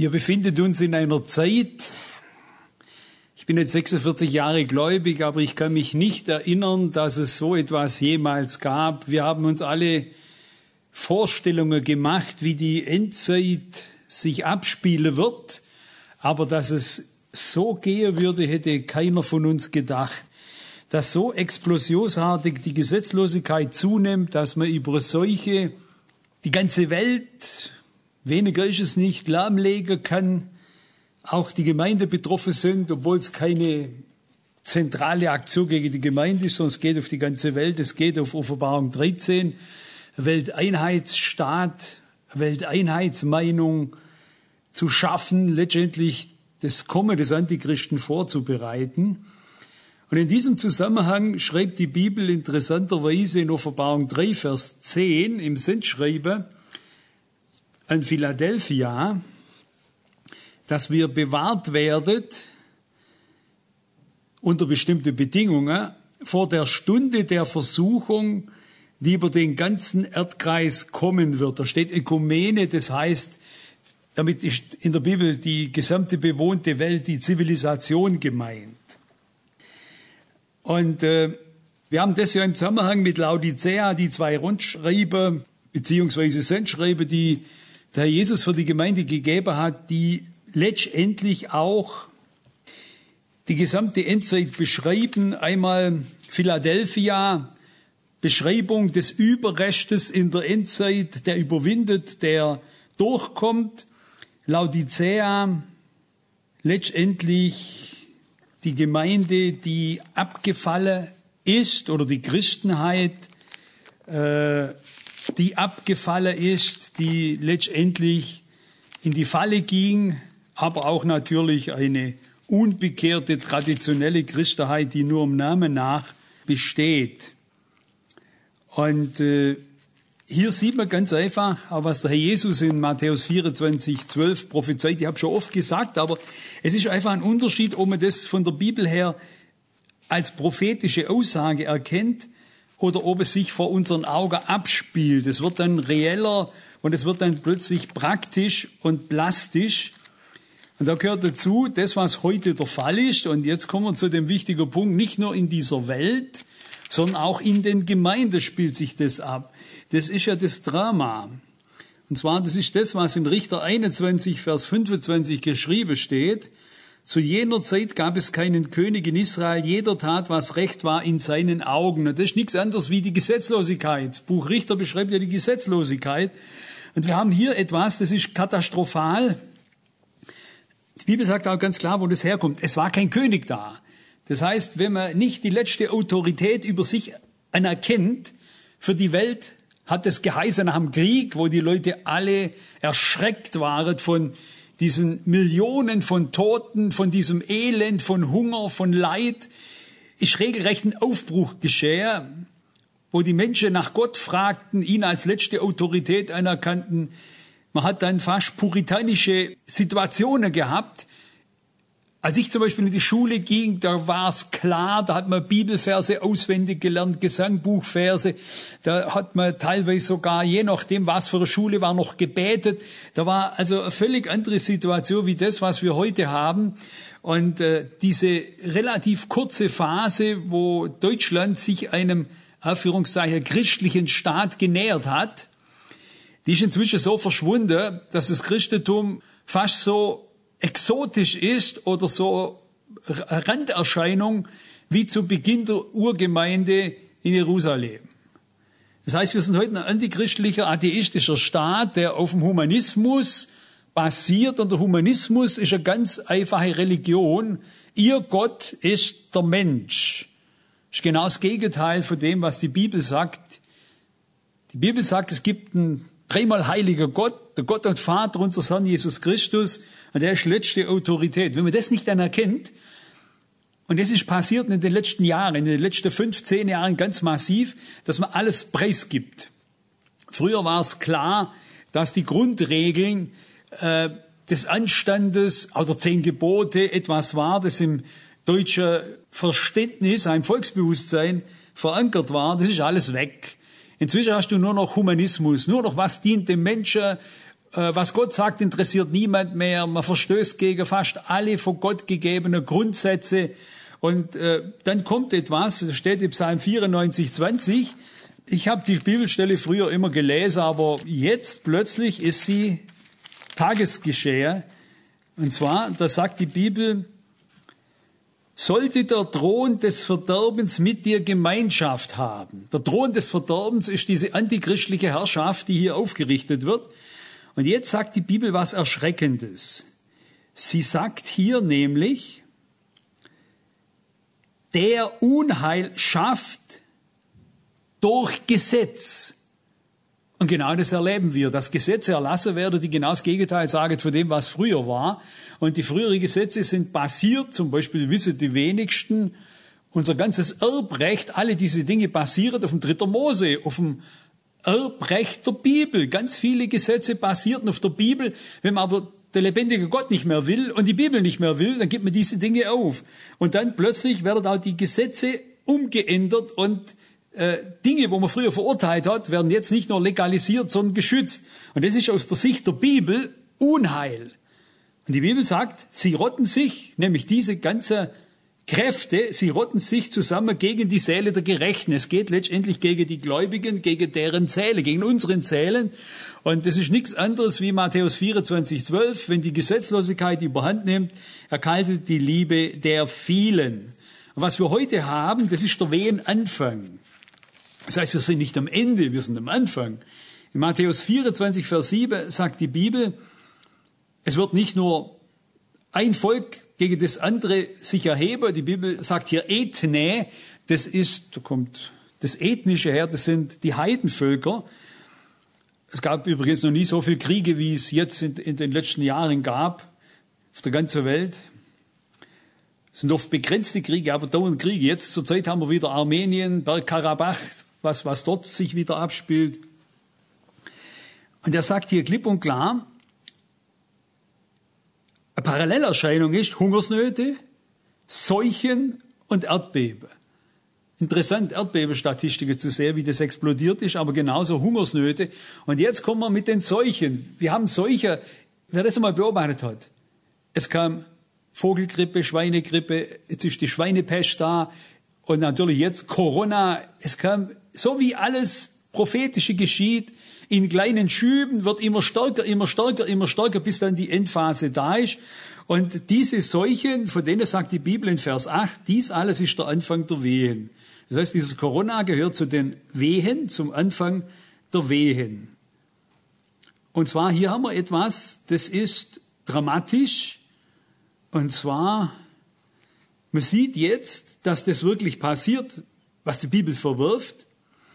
Wir befinden uns in einer Zeit, ich bin jetzt 46 Jahre gläubig, aber ich kann mich nicht erinnern, dass es so etwas jemals gab. Wir haben uns alle Vorstellungen gemacht, wie die Endzeit sich abspielen wird, aber dass es so gehen würde, hätte keiner von uns gedacht. Dass so explosionsartig die Gesetzlosigkeit zunimmt, dass man über solche die ganze Welt, weniger ist es nicht, lahmlegen kann, auch die Gemeinde betroffen sind, obwohl es keine zentrale Aktion gegen die Gemeinde ist, sondern es geht auf die ganze Welt, es geht auf Offenbarung 13, Welteinheitsstaat, Welteinheitsmeinung zu schaffen, letztendlich das Kommen des Antichristen vorzubereiten. Und in diesem Zusammenhang schreibt die Bibel interessanterweise in Offenbarung 3, Vers 10 im Sendschreiben an Philadelphia, dass wir bewahrt werden unter bestimmten Bedingungen vor der Stunde der Versuchung, die über den ganzen Erdkreis kommen wird. Da steht Ökumene, das heißt, damit ist in der Bibel die gesamte bewohnte Welt, die Zivilisation gemeint. Und wir haben das ja im Zusammenhang mit Laodicea, die 2 Rundschreiber beziehungsweise Sendschreiber, die der Herr Jesus für die Gemeinde gegeben hat, die letztendlich auch die gesamte Endzeit beschreiben. Einmal Philadelphia, Beschreibung des Überrestes in der Endzeit, der überwindet, der durchkommt. Laodicea, letztendlich die Gemeinde, die abgefallen ist, oder die Christenheit, die abgefallen ist, die letztendlich in die Falle ging, aber auch natürlich eine unbekehrte, traditionelle Christenheit, die nur im Namen nach besteht. Und hier sieht man ganz einfach, auch was der Herr Jesus in Matthäus 24, 12 prophezeit. Ich habe schon oft gesagt, aber es ist einfach ein Unterschied, ob man das von der Bibel her als prophetische Aussage erkennt oder ob es sich vor unseren Augen abspielt. Es wird dann reeller und es wird dann plötzlich praktisch und plastisch. Und da gehört dazu, das, was heute der Fall ist, und jetzt kommen wir zu dem wichtigen Punkt, nicht nur in dieser Welt, sondern auch in den Gemeinden spielt sich das ab. Das ist ja das Drama. Und zwar, das ist das, was in Richter 21, Vers 25 geschrieben steht. Zu jener Zeit gab es keinen König in Israel, jeder tat, was recht war in seinen Augen. Und das ist nichts anderes wie die Gesetzlosigkeit. Das Buch Richter beschreibt ja die Gesetzlosigkeit. Und wir haben hier etwas, das ist katastrophal. Die Bibel sagt auch ganz klar, wo das herkommt. Es war kein König da. Das heißt, wenn man nicht die letzte Autorität über sich anerkennt, für die Welt hat es geheißen nach dem Krieg, wo die Leute alle erschreckt waren von diesen Millionen von Toten, von diesem Elend, von Hunger, von Leid, ist regelrecht ein Aufbruch geschehen, wo die Menschen nach Gott fragten, ihn als letzte Autorität anerkannten. Man hat dann fast puritanische Situationen gehabt. Als ich zum Beispiel in die Schule ging, da war es klar, da hat man Bibelverse auswendig gelernt, Gesangbuchverse, da hat man teilweise sogar, je nachdem, was für eine Schule war, noch gebetet. Da war also eine völlig andere Situation wie das, was wir heute haben. Und diese relativ kurze Phase, wo Deutschland sich einem, Anführungszeichen, christlichen Staat genähert hat, die ist inzwischen so verschwunden, dass das Christentum fast so exotisch ist oder so Randerscheinung wie zu Beginn der Urgemeinde in Jerusalem. Das heißt, wir sind heute ein antichristlicher, atheistischer Staat, der auf dem Humanismus basiert. Und der Humanismus ist eine ganz einfache Religion. Ihr Gott ist der Mensch. Das ist genau das Gegenteil von dem, was die Bibel sagt. Die Bibel sagt, es gibt einen dreimal heiliger Gott, der Gott und Vater unseres Herrn Jesus Christus, und der ist letzte Autorität. Wenn man das nicht anerkennt, und das ist passiert in den letzten Jahren, in den letzten 15 Jahren ganz massiv, dass man alles preisgibt. Früher war es klar, dass die Grundregeln des Anstandes oder 10 Gebote etwas war, das im deutschen Verständnis, im Volksbewusstsein verankert war. Das ist alles weg. Inzwischen hast du nur noch Humanismus, nur noch was dient dem Menschen, Was Gott sagt, interessiert niemand mehr. Man verstößt gegen fast alle von Gott gegebenen Grundsätze. Und dann kommt etwas, das steht im Psalm 94, 20. Ich habe die Bibelstelle früher immer gelesen, aber jetzt plötzlich ist sie Tagesgeschehen. Und zwar, da sagt die Bibel, sollte der Thron des Verderbens mit dir Gemeinschaft haben. Der Thron des Verderbens ist diese antichristliche Herrschaft, die hier aufgerichtet wird. Und jetzt sagt die Bibel was Erschreckendes. Sie sagt hier nämlich, der Unheil schafft durch Gesetz. Und genau das erleben wir, dass Gesetze erlassen werden, die genau das Gegenteil sagen von dem, was früher war. Und die früheren Gesetze sind basiert, zum Beispiel wissen die wenigsten, unser ganzes Erbrecht, alle diese Dinge basieren auf dem 3. Mose, auf dem Erbrecht der Bibel. Ganz viele Gesetze basierten auf der Bibel. Wenn man aber der lebendige Gott nicht mehr will und die Bibel nicht mehr will, dann gibt man diese Dinge auf. Und dann plötzlich werden auch die Gesetze umgeändert und Dinge, wo man früher verurteilt hat, werden jetzt nicht nur legalisiert, sondern geschützt. Und das ist aus der Sicht der Bibel Unheil. Und die Bibel sagt, sie rotten sich, nämlich diese ganzen Kräfte, sie rotten sich zusammen gegen die Seele der Gerechten. Es geht letztendlich gegen die Gläubigen, gegen deren Seele, gegen unseren Seelen. Und das ist nichts anderes wie Matthäus 24, 12. Wenn die Gesetzlosigkeit überhand nimmt, erkaltet die Liebe der vielen. Und was wir heute haben, das ist der Wehenanfang. Das heißt, wir sind nicht am Ende, wir sind am Anfang. In Matthäus 24, Vers 7 sagt die Bibel, es wird nicht nur ein Volk gegen das andere sich erheben. Die Bibel sagt hier Ethne, das ist, da kommt das Ethnische her, das sind die Heidenvölker. Es gab übrigens noch nie so viele Kriege, wie es jetzt in den letzten Jahren gab, auf der ganzen Welt. Es sind oft begrenzte Kriege, aber dauernd Kriege. Jetzt zur Zeit haben wir wieder Armenien, Bergkarabach, was dort sich wieder abspielt. Und er sagt hier klipp und klar, eine Parallelerscheinung ist Hungersnöte, Seuchen und Erdbeben. Interessant, Erdbebenstatistiken zu sehen, wie das explodiert ist, aber genauso Hungersnöte. Und jetzt kommen wir mit den Seuchen. Wir haben Seuchen, wer das einmal beobachtet hat. Es kam Vogelgrippe, Schweinegrippe, jetzt ist die Schweinepest da und natürlich jetzt Corona. Es kam, so wie alles Prophetische geschieht, in kleinen Schüben, wird immer stärker, immer stärker, immer stärker, bis dann die Endphase da ist. Und diese Seuchen, von denen sagt die Bibel in Vers 8, dies alles ist der Anfang der Wehen. Das heißt, dieses Corona gehört zu den Wehen, zum Anfang der Wehen. Und zwar hier haben wir etwas, das ist dramatisch. Und zwar, man sieht jetzt, dass das wirklich passiert, was die Bibel verwirft,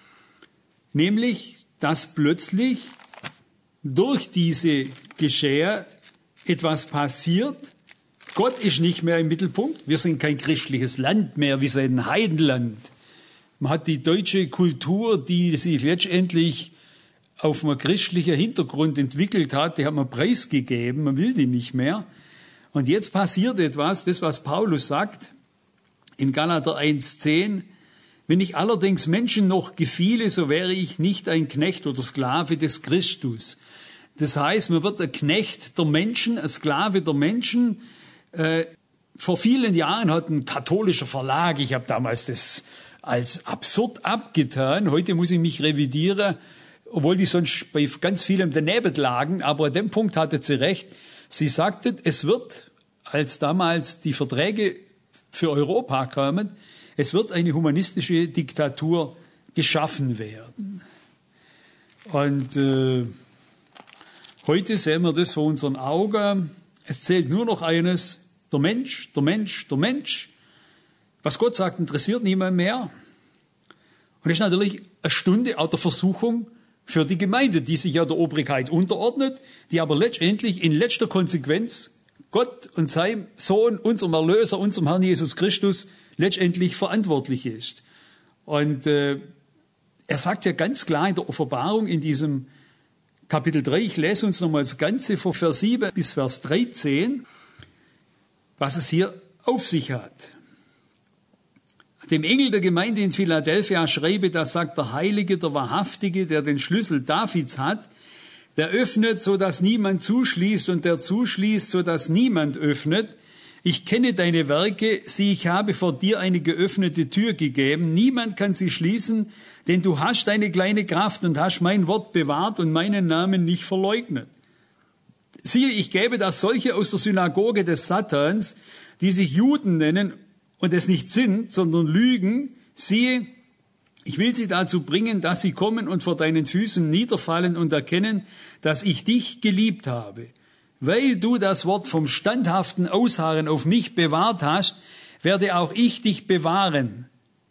nämlich, dass plötzlich durch diese Geschehe etwas passiert. Gott ist nicht mehr im Mittelpunkt. Wir sind kein christliches Land mehr, wir sind ein Heidenland. Man hat die deutsche Kultur, die sich letztendlich auf einem christlichen Hintergrund entwickelt hat, die hat man preisgegeben, man will die nicht mehr. Und jetzt passiert etwas, das was Paulus sagt, in Galater 1,10, wenn ich allerdings Menschen noch gefiele, so wäre ich nicht ein Knecht oder Sklave des Christus. Das heißt, man wird ein Knecht der Menschen, ein Sklave der Menschen. Vor vielen Jahren hat ein katholischer Verlag, ich habe damals das als absurd abgetan, heute muss ich mich revidieren, obwohl die sonst bei ganz vielem daneben lagen, aber an dem Punkt hatte sie recht. Sie sagte, es wird, als damals die Verträge für Europa kamen, es wird eine humanistische Diktatur geschaffen werden. Und heute sehen wir das vor unseren Augen. Es zählt nur noch eines, der Mensch, der Mensch, der Mensch. Was Gott sagt, interessiert niemand mehr. Und das ist natürlich eine Stunde auch der Versuchung für die Gemeinde, die sich ja der Obrigkeit unterordnet, die aber letztendlich in letzter Konsequenz Gott und seinem Sohn, unserem Erlöser, unserem Herrn Jesus Christus, letztendlich verantwortlich ist. Und er sagt ja ganz klar in der Offenbarung in diesem Kapitel 3, ich lese uns nochmal das Ganze von Vers 7 bis Vers 13, was es hier auf sich hat. Dem Engel der Gemeinde in Philadelphia schreibe, das sagt der Heilige, der Wahrhaftige, der den Schlüssel Davids hat, Der öffnet, so dass niemand zuschließt, und der zuschließt, so dass niemand öffnet. Ich kenne deine Werke, sieh, ich habe vor dir eine geöffnete Tür gegeben. Niemand kann sie schließen, denn du hast deine kleine Kraft und hast mein Wort bewahrt und meinen Namen nicht verleugnet. Siehe, ich gebe, dass solche aus der Synagoge des Satans, die sich Juden nennen und es nicht sind, sondern lügen, siehe, ich will sie dazu bringen, dass sie kommen und vor deinen Füßen niederfallen und erkennen, dass ich dich geliebt habe. Weil du das Wort vom standhaften Ausharren auf mich bewahrt hast, werde auch ich dich bewahren.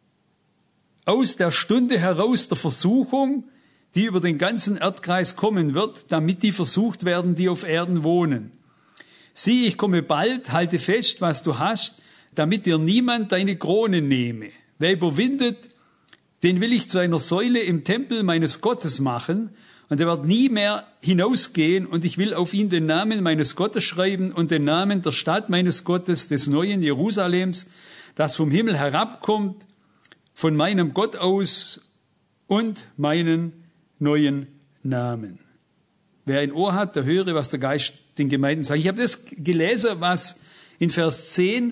Aus der Stunde heraus der Versuchung, die über den ganzen Erdkreis kommen wird, damit die versucht werden, die auf Erden wohnen. Sieh, ich komme bald, halte fest, was du hast, damit dir niemand deine Krone nehme. Wer überwindet, den will ich zu einer Säule im Tempel meines Gottes machen, und er wird nie mehr hinausgehen, und ich will auf ihn den Namen meines Gottes schreiben und den Namen der Stadt meines Gottes, des neuen Jerusalems, das vom Himmel herabkommt, von meinem Gott aus, und meinen neuen Namen. Wer ein Ohr hat, der höre, was der Geist den Gemeinden sagt. Ich habe das gelesen, was in Vers 10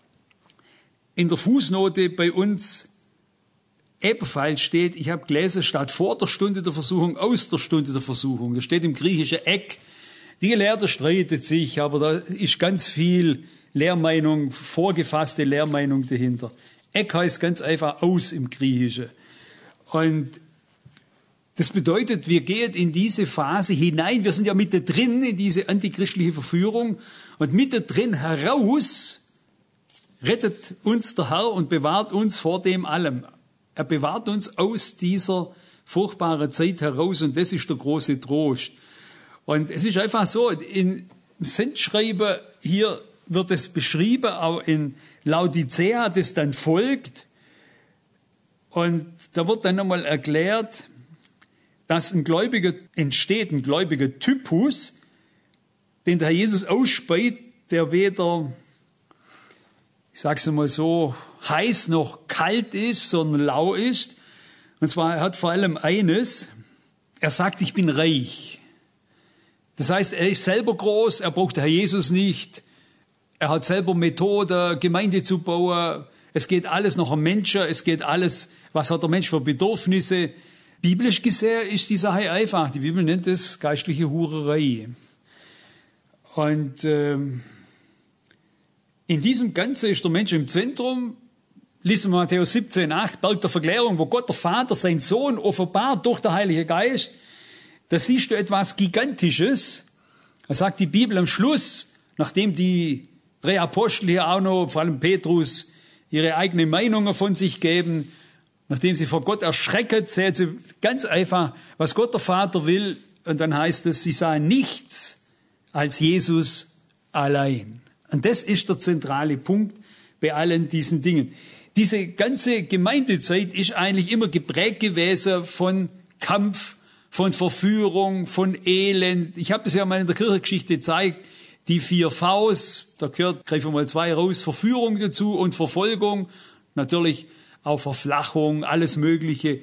in der Fußnote bei uns ebenfalls steht. Ich habe gelesen, statt vor der Stunde der Versuchung, aus der Stunde der Versuchung. Das steht im griechischen Eck. Die Gelehrten streiten sich, aber da ist ganz viel Lehrmeinung, vorgefasste Lehrmeinung dahinter. Eck heißt ganz einfach aus im Griechischen. Und das bedeutet, wir gehen in diese Phase hinein. Wir sind ja mittendrin in diese antichristliche Verführung. Und mittendrin heraus rettet uns der Herr und bewahrt uns vor dem allem. Er bewahrt uns aus dieser furchtbaren Zeit heraus, und das ist der große Trost. Und es ist einfach so, im Sendschreiben hier wird es beschrieben, auch in Laodicea, das dann folgt. Und da wird dann nochmal erklärt, dass ein Gläubiger entsteht, ein gläubiger Typus, den der Herr Jesus ausspeit, der weder, ich sage es mal so, heiß noch kalt ist, sondern lau ist. Und zwar, er hat vor allem eines, er sagt, ich bin reich. Das heißt, er ist selber groß, er braucht den Herr Jesus nicht. Er hat selber Methode, Gemeinde zu bauen. Es geht alles nach dem Menschen, es geht alles, was hat der Mensch für Bedürfnisse. Biblisch gesehen ist die Sache einfach. Die Bibel nennt es geistliche Hurerei. Und in diesem Ganzen ist der Mensch im Zentrum. Lesen wir Matthäus 17,8, Berg der Verklärung, wo Gott der Vater sein Sohn offenbart durch den Heiligen Geist. Da siehst du etwas Gigantisches. Da sagt die Bibel am Schluss, nachdem die 3 Apostel hier auch noch, vor allem Petrus, ihre eigene Meinungen von sich geben, nachdem sie vor Gott erschrecken, sehen sie ganz einfach, was Gott der Vater will. Und dann heißt es, sie sahen nichts als Jesus allein. Und das ist der zentrale Punkt bei allen diesen Dingen. Diese ganze Gemeindezeit ist eigentlich immer geprägt gewesen von Kampf, von Verführung, von Elend. Ich habe das ja mal in der Kirchengeschichte gezeigt. Die 4 Vs, da gehört, greifen wir mal 2 raus, Verführung dazu und Verfolgung. Natürlich auch Verflachung, alles Mögliche.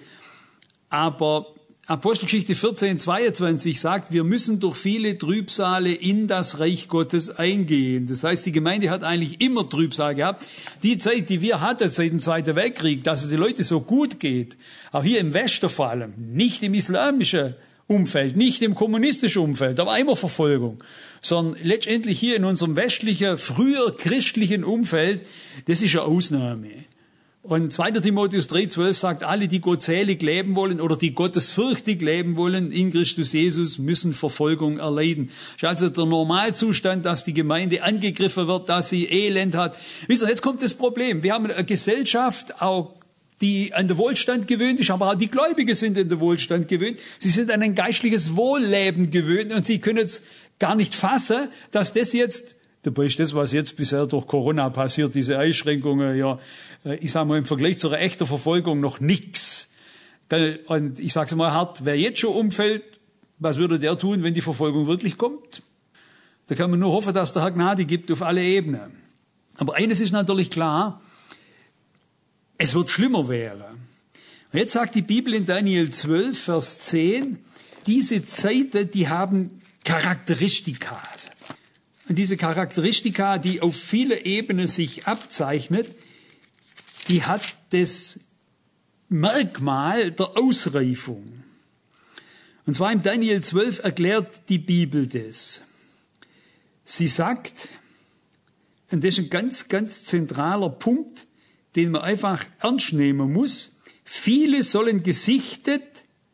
Aber Apostelgeschichte 14,22 sagt, wir müssen durch viele Trübsale in das Reich Gottes eingehen. Das heißt, die Gemeinde hat eigentlich immer Trübsal gehabt. Die Zeit, die wir hatten seit dem Zweiten Weltkrieg, dass es den Leuten so gut geht, auch hier im Westen vor allem, nicht im islamischen Umfeld, nicht im kommunistischen Umfeld, da war immer Verfolgung, sondern letztendlich hier in unserem westlichen, früher christlichen Umfeld, das ist eine Ausnahme. Und 2. Timotheus 3,12 sagt, alle, die gottselig leben wollen oder die gottesfürchtig leben wollen in Christus Jesus, müssen Verfolgung erleiden. Das ist also der Normalzustand, dass die Gemeinde angegriffen wird, dass sie Elend hat. Wisst ihr, jetzt kommt das Problem. Wir haben eine Gesellschaft, auch die an den Wohlstand gewöhnt ist, aber auch die Gläubigen sind an den Wohlstand gewöhnt. Sie sind an ein geistliches Wohlleben gewöhnt und sie können es gar nicht fassen, dass das jetzt, dabei ist das, was jetzt bisher durch Corona passiert, diese Einschränkungen, ja, ich sage mal im Vergleich zu einer echten Verfolgung noch nix. Und ich sage es mal hart, wer jetzt schon umfällt, was würde der tun, wenn die Verfolgung wirklich kommt? Da kann man nur hoffen, dass der Herr Gnade gibt auf alle Ebenen. Aber eines ist natürlich klar, es wird schlimmer werden. Und jetzt sagt die Bibel in Daniel 12, Vers 10, diese Zeiten, die haben Charakteristika. Und diese Charakteristika, die auf viele Ebenen sich abzeichnet, die hat das Merkmal der Ausreifung. Und zwar im Daniel 12 erklärt die Bibel das. Sie sagt, und das ist ein ganz, ganz zentraler Punkt, den man einfach ernst nehmen muss, viele sollen gesichtet,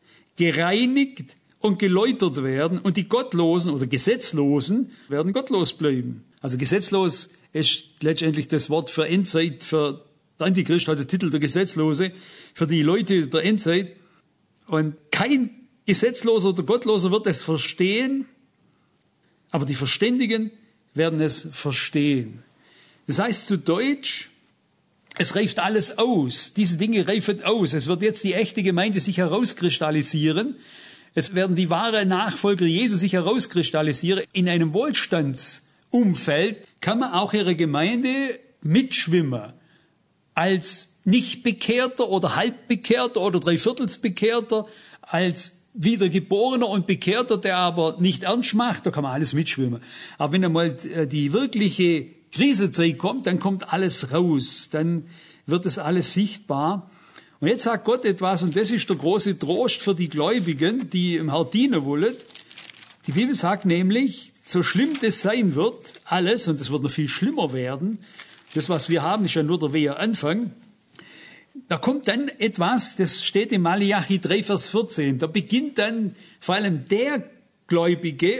gereinigt und geläutert werden und die Gottlosen oder Gesetzlosen werden gottlos bleiben. Also gesetzlos ist letztendlich das Wort für Endzeit, für der Antichrist hat den Titel der Gesetzlose, für die Leute der Endzeit. Und kein Gesetzloser oder Gottloser wird es verstehen, aber die Verständigen werden es verstehen. Das heißt zu Deutsch, es reift alles aus. Diese Dinge reifen aus. Es wird jetzt die echte Gemeinde sich herauskristallisieren. Es werden die wahren Nachfolger Jesu sich herauskristallisieren. In einem Wohlstandsumfeld kann man auch ihre Gemeinde mitschwimmen. Als Nichtbekehrter oder Halbbekehrter oder Dreiviertelsbekehrter, als Wiedergeborener und Bekehrter, der aber nicht ernst macht, da kann man alles mitschwimmen. Aber wenn einmal die wirkliche Krisenzeit kommt, dann kommt alles raus, dann wird es alles sichtbar. Und jetzt sagt Gott etwas, und das ist der große Trost für die Gläubigen, die im Herrn dienen wollen. Die Bibel sagt nämlich, so schlimm das sein wird, alles, und es wird noch viel schlimmer werden, das, was wir haben, ist ja nur der wehe Anfang. Da kommt dann etwas, das steht in Malachi 3, Vers 14. Da beginnt dann vor allem der Gläubige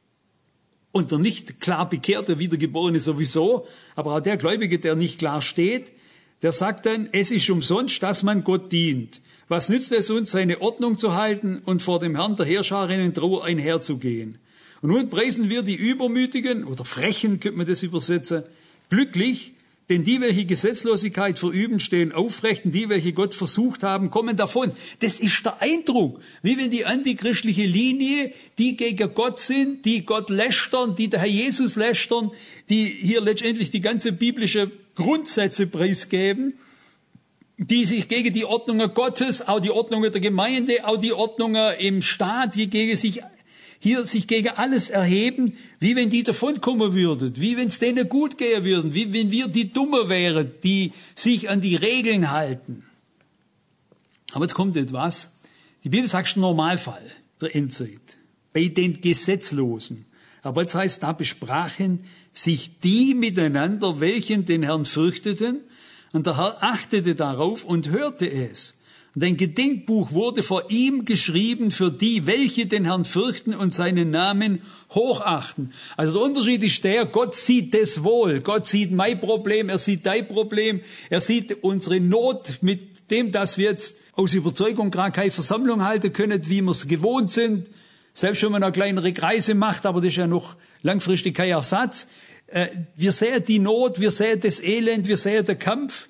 und der nicht klar bekehrte Wiedergeborene sowieso, aber auch der Gläubige, der nicht klar steht, der sagt dann, es ist umsonst, dass man Gott dient. Was nützt es uns, seine Ordnung zu halten und vor dem Herrn der Heerscharen in Trauer einherzugehen? Und nun preisen wir die Übermütigen, oder Frechen könnte man das übersetzen, glücklich, denn die, welche Gesetzlosigkeit verüben, stehen aufrecht, und die, welche Gott versucht haben, kommen davon. Das ist der Eindruck. Wie wenn die antichristliche Linie, die gegen Gott sind, die Gott lästern, die der Herr Jesus lästern, die hier letztendlich die ganze biblische Grundsätze preisgeben, die sich gegen die Ordnungen Gottes, auch die Ordnungen der Gemeinde, auch die Ordnungen im Staat, die gegen sich gegen alles erheben, wie wenn die davonkommen würden, wie wenn es denen gut gehen würden, wie wenn wir die Dummer wären, die sich an die Regeln halten. Aber jetzt kommt etwas. Die Bibel sagt Normalfall der Endzeit, bei den Gesetzlosen. Aber jetzt heißt, da besprachen sich die miteinander, welchen den Herrn fürchteten, und der Herr achtete darauf und hörte es. Und ein Gedenkbuch wurde vor ihm geschrieben für die, welche den Herrn fürchten und seinen Namen hochachten. Also der Unterschied ist der, Gott sieht das wohl. Gott sieht mein Problem, er sieht dein Problem, er sieht unsere Not mit dem, dass wir jetzt aus Überzeugung gerade keine Versammlung halten können, wie wir es gewohnt sind. Selbst wenn man eine kleinere Kreise macht, aber das ist ja noch langfristig kein Ersatz. Wir sehen die Not, wir sehen das Elend, wir sehen den Kampf.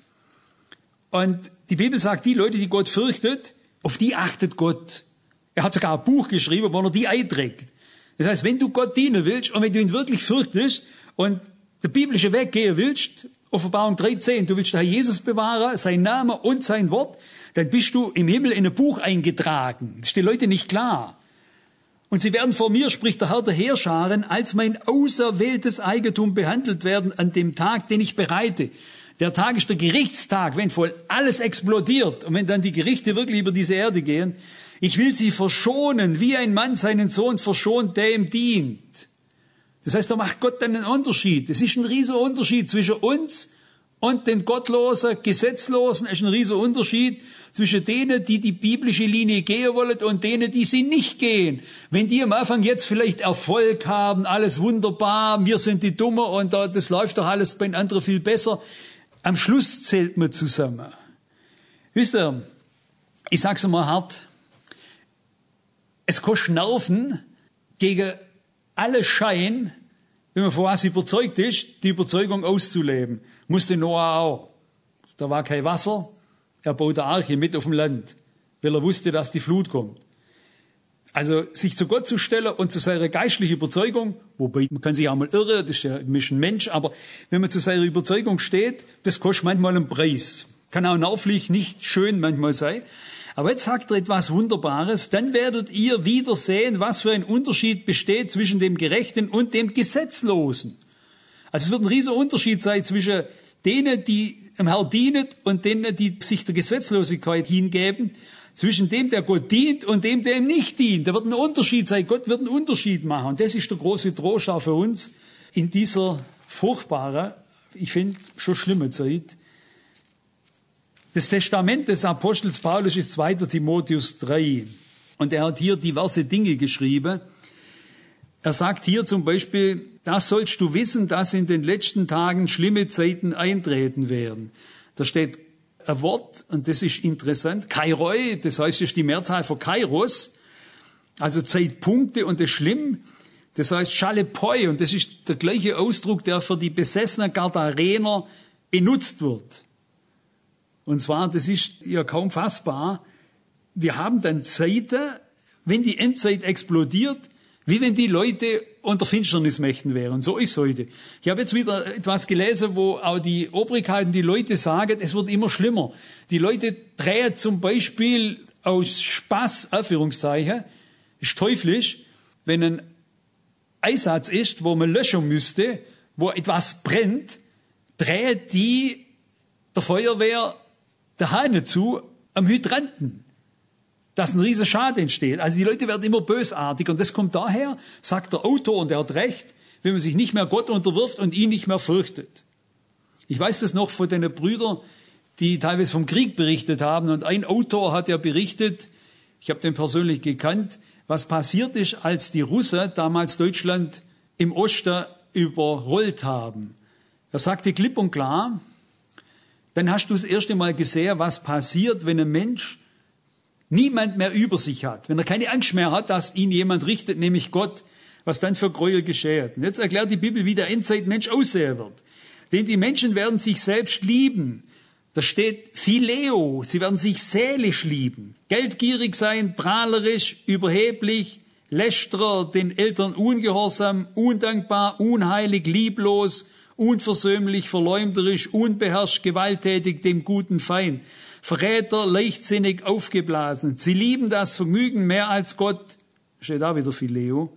Und die Bibel sagt, die Leute, die Gott fürchtet, auf die achtet Gott. Er hat sogar ein Buch geschrieben, wo er die einträgt. Das heißt, wenn du Gott dienen willst und wenn du ihn wirklich fürchtest und den biblischen Weg gehen willst, Offenbarung 13, du willst den Herr Jesus bewahren, sein Name und sein Wort, dann bist du im Himmel in ein Buch eingetragen. Das ist den Leuten nicht klar. Und sie werden vor mir, spricht der Herr der Heerscharen, als mein auserwähltes Eigentum behandelt werden an dem Tag, den ich bereite. Der Tag ist der Gerichtstag, wenn voll alles explodiert und wenn dann die Gerichte wirklich über diese Erde gehen. Ich will sie verschonen, wie ein Mann seinen Sohn verschont, der ihm dient. Das heißt, da macht Gott dann einen Unterschied. Es ist ein riesiger Unterschied zwischen uns und den Gottlosen, Gesetzlosen. Es ist ein riesiger Unterschied zwischen denen, die die biblische Linie gehen wollen und denen, die sie nicht gehen. Wenn die am Anfang jetzt vielleicht Erfolg haben, alles wunderbar, wir sind die Dummer und das läuft doch alles bei den anderen viel besser. Am Schluss zählt man zusammen. Wisst ihr, ich sag's mal hart, es kostet Nerven gegen alle Schein, wenn man von was überzeugt ist, die Überzeugung auszuleben. Musste Noah auch. Da war kein Wasser, er baut eine Arche mit auf dem Land, weil er wusste, dass die Flut kommt. Also sich zu Gott zu stellen und zu seiner geistlichen Überzeugung, wobei man kann sich auch mal irren, das ist ja ein Mensch, aber wenn man zu seiner Überzeugung steht, das kostet manchmal einen Preis. Kann auch nervlich nicht schön manchmal sein. Aber jetzt sagt er etwas Wunderbares. Dann werdet ihr wieder sehen, was für ein Unterschied besteht zwischen dem Gerechten und dem Gesetzlosen. Also es wird ein riesiger Unterschied sein zwischen denen, die dem Herrn dienen und denen, die sich der Gesetzlosigkeit hingeben. Zwischen dem, der Gott dient und dem, der ihm nicht dient. Da wird ein Unterschied sein. Gott wird einen Unterschied machen. Und das ist der große Trost auch für uns in dieser furchtbaren, ich finde, schon schlimmen Zeit. Das Testament des Apostels Paulus ist 2. Timotheus 3. Und er hat hier diverse Dinge geschrieben. Er sagt hier zum Beispiel, das sollst du wissen, dass in den letzten Tagen schlimme Zeiten eintreten werden. Da steht ein Wort, und das ist interessant, Kairoi, das heißt, das ist die Mehrzahl von Kairos, also Zeitpunkte, und das schlimm, das heißt Chalepoi, und das ist der gleiche Ausdruck, der für die besessenen Gadarener benutzt wird. Und zwar, das ist ja kaum fassbar, wir haben dann Zeiten, wenn die Endzeit explodiert, wie wenn die Leute unter Finsternismächten wären. So ist heute. Ich habe jetzt wieder etwas gelesen, wo auch die Obrigkeiten, die Leute sagen, es wird immer schlimmer. Die Leute drehen zum Beispiel aus Spaß, Anführungszeichen, ist teuflisch, wenn ein Einsatz ist, wo man löschen müsste, wo etwas brennt, drehen die der Feuerwehr der Hahn zu am Hydranten, dass ein riesen Schaden entsteht. Also die Leute werden immer bösartig, und das kommt daher, sagt der Autor, und er hat recht, wenn man sich nicht mehr Gott unterwirft und ihn nicht mehr fürchtet. Ich weiß das noch von den Brüdern, die teilweise vom Krieg berichtet haben, und ein Autor hat ja berichtet, ich habe den persönlich gekannt, was passiert ist, als die Russen damals Deutschland im Osten überrollt haben. Er sagte klipp und klar, dann hast du das erste Mal gesehen, was passiert, wenn ein Mensch niemand mehr über sich hat, wenn er keine Angst mehr hat, dass ihn jemand richtet, nämlich Gott, was dann für Gräuel geschieht. Und jetzt erklärt die Bibel, wie der Endzeitmensch aussehen wird. Denn die Menschen werden sich selbst lieben. Da steht Phileo, sie werden sich seelisch lieben, geldgierig sein, prahlerisch, überheblich, Lästerer, den Eltern ungehorsam, undankbar, unheilig, lieblos, unversöhnlich, verleumderisch, unbeherrscht, gewalttätig, dem guten Feind. Verräter, leichtsinnig, aufgeblasen. Sie lieben das Vergnügen mehr als Gott. Steht da wieder Phileo.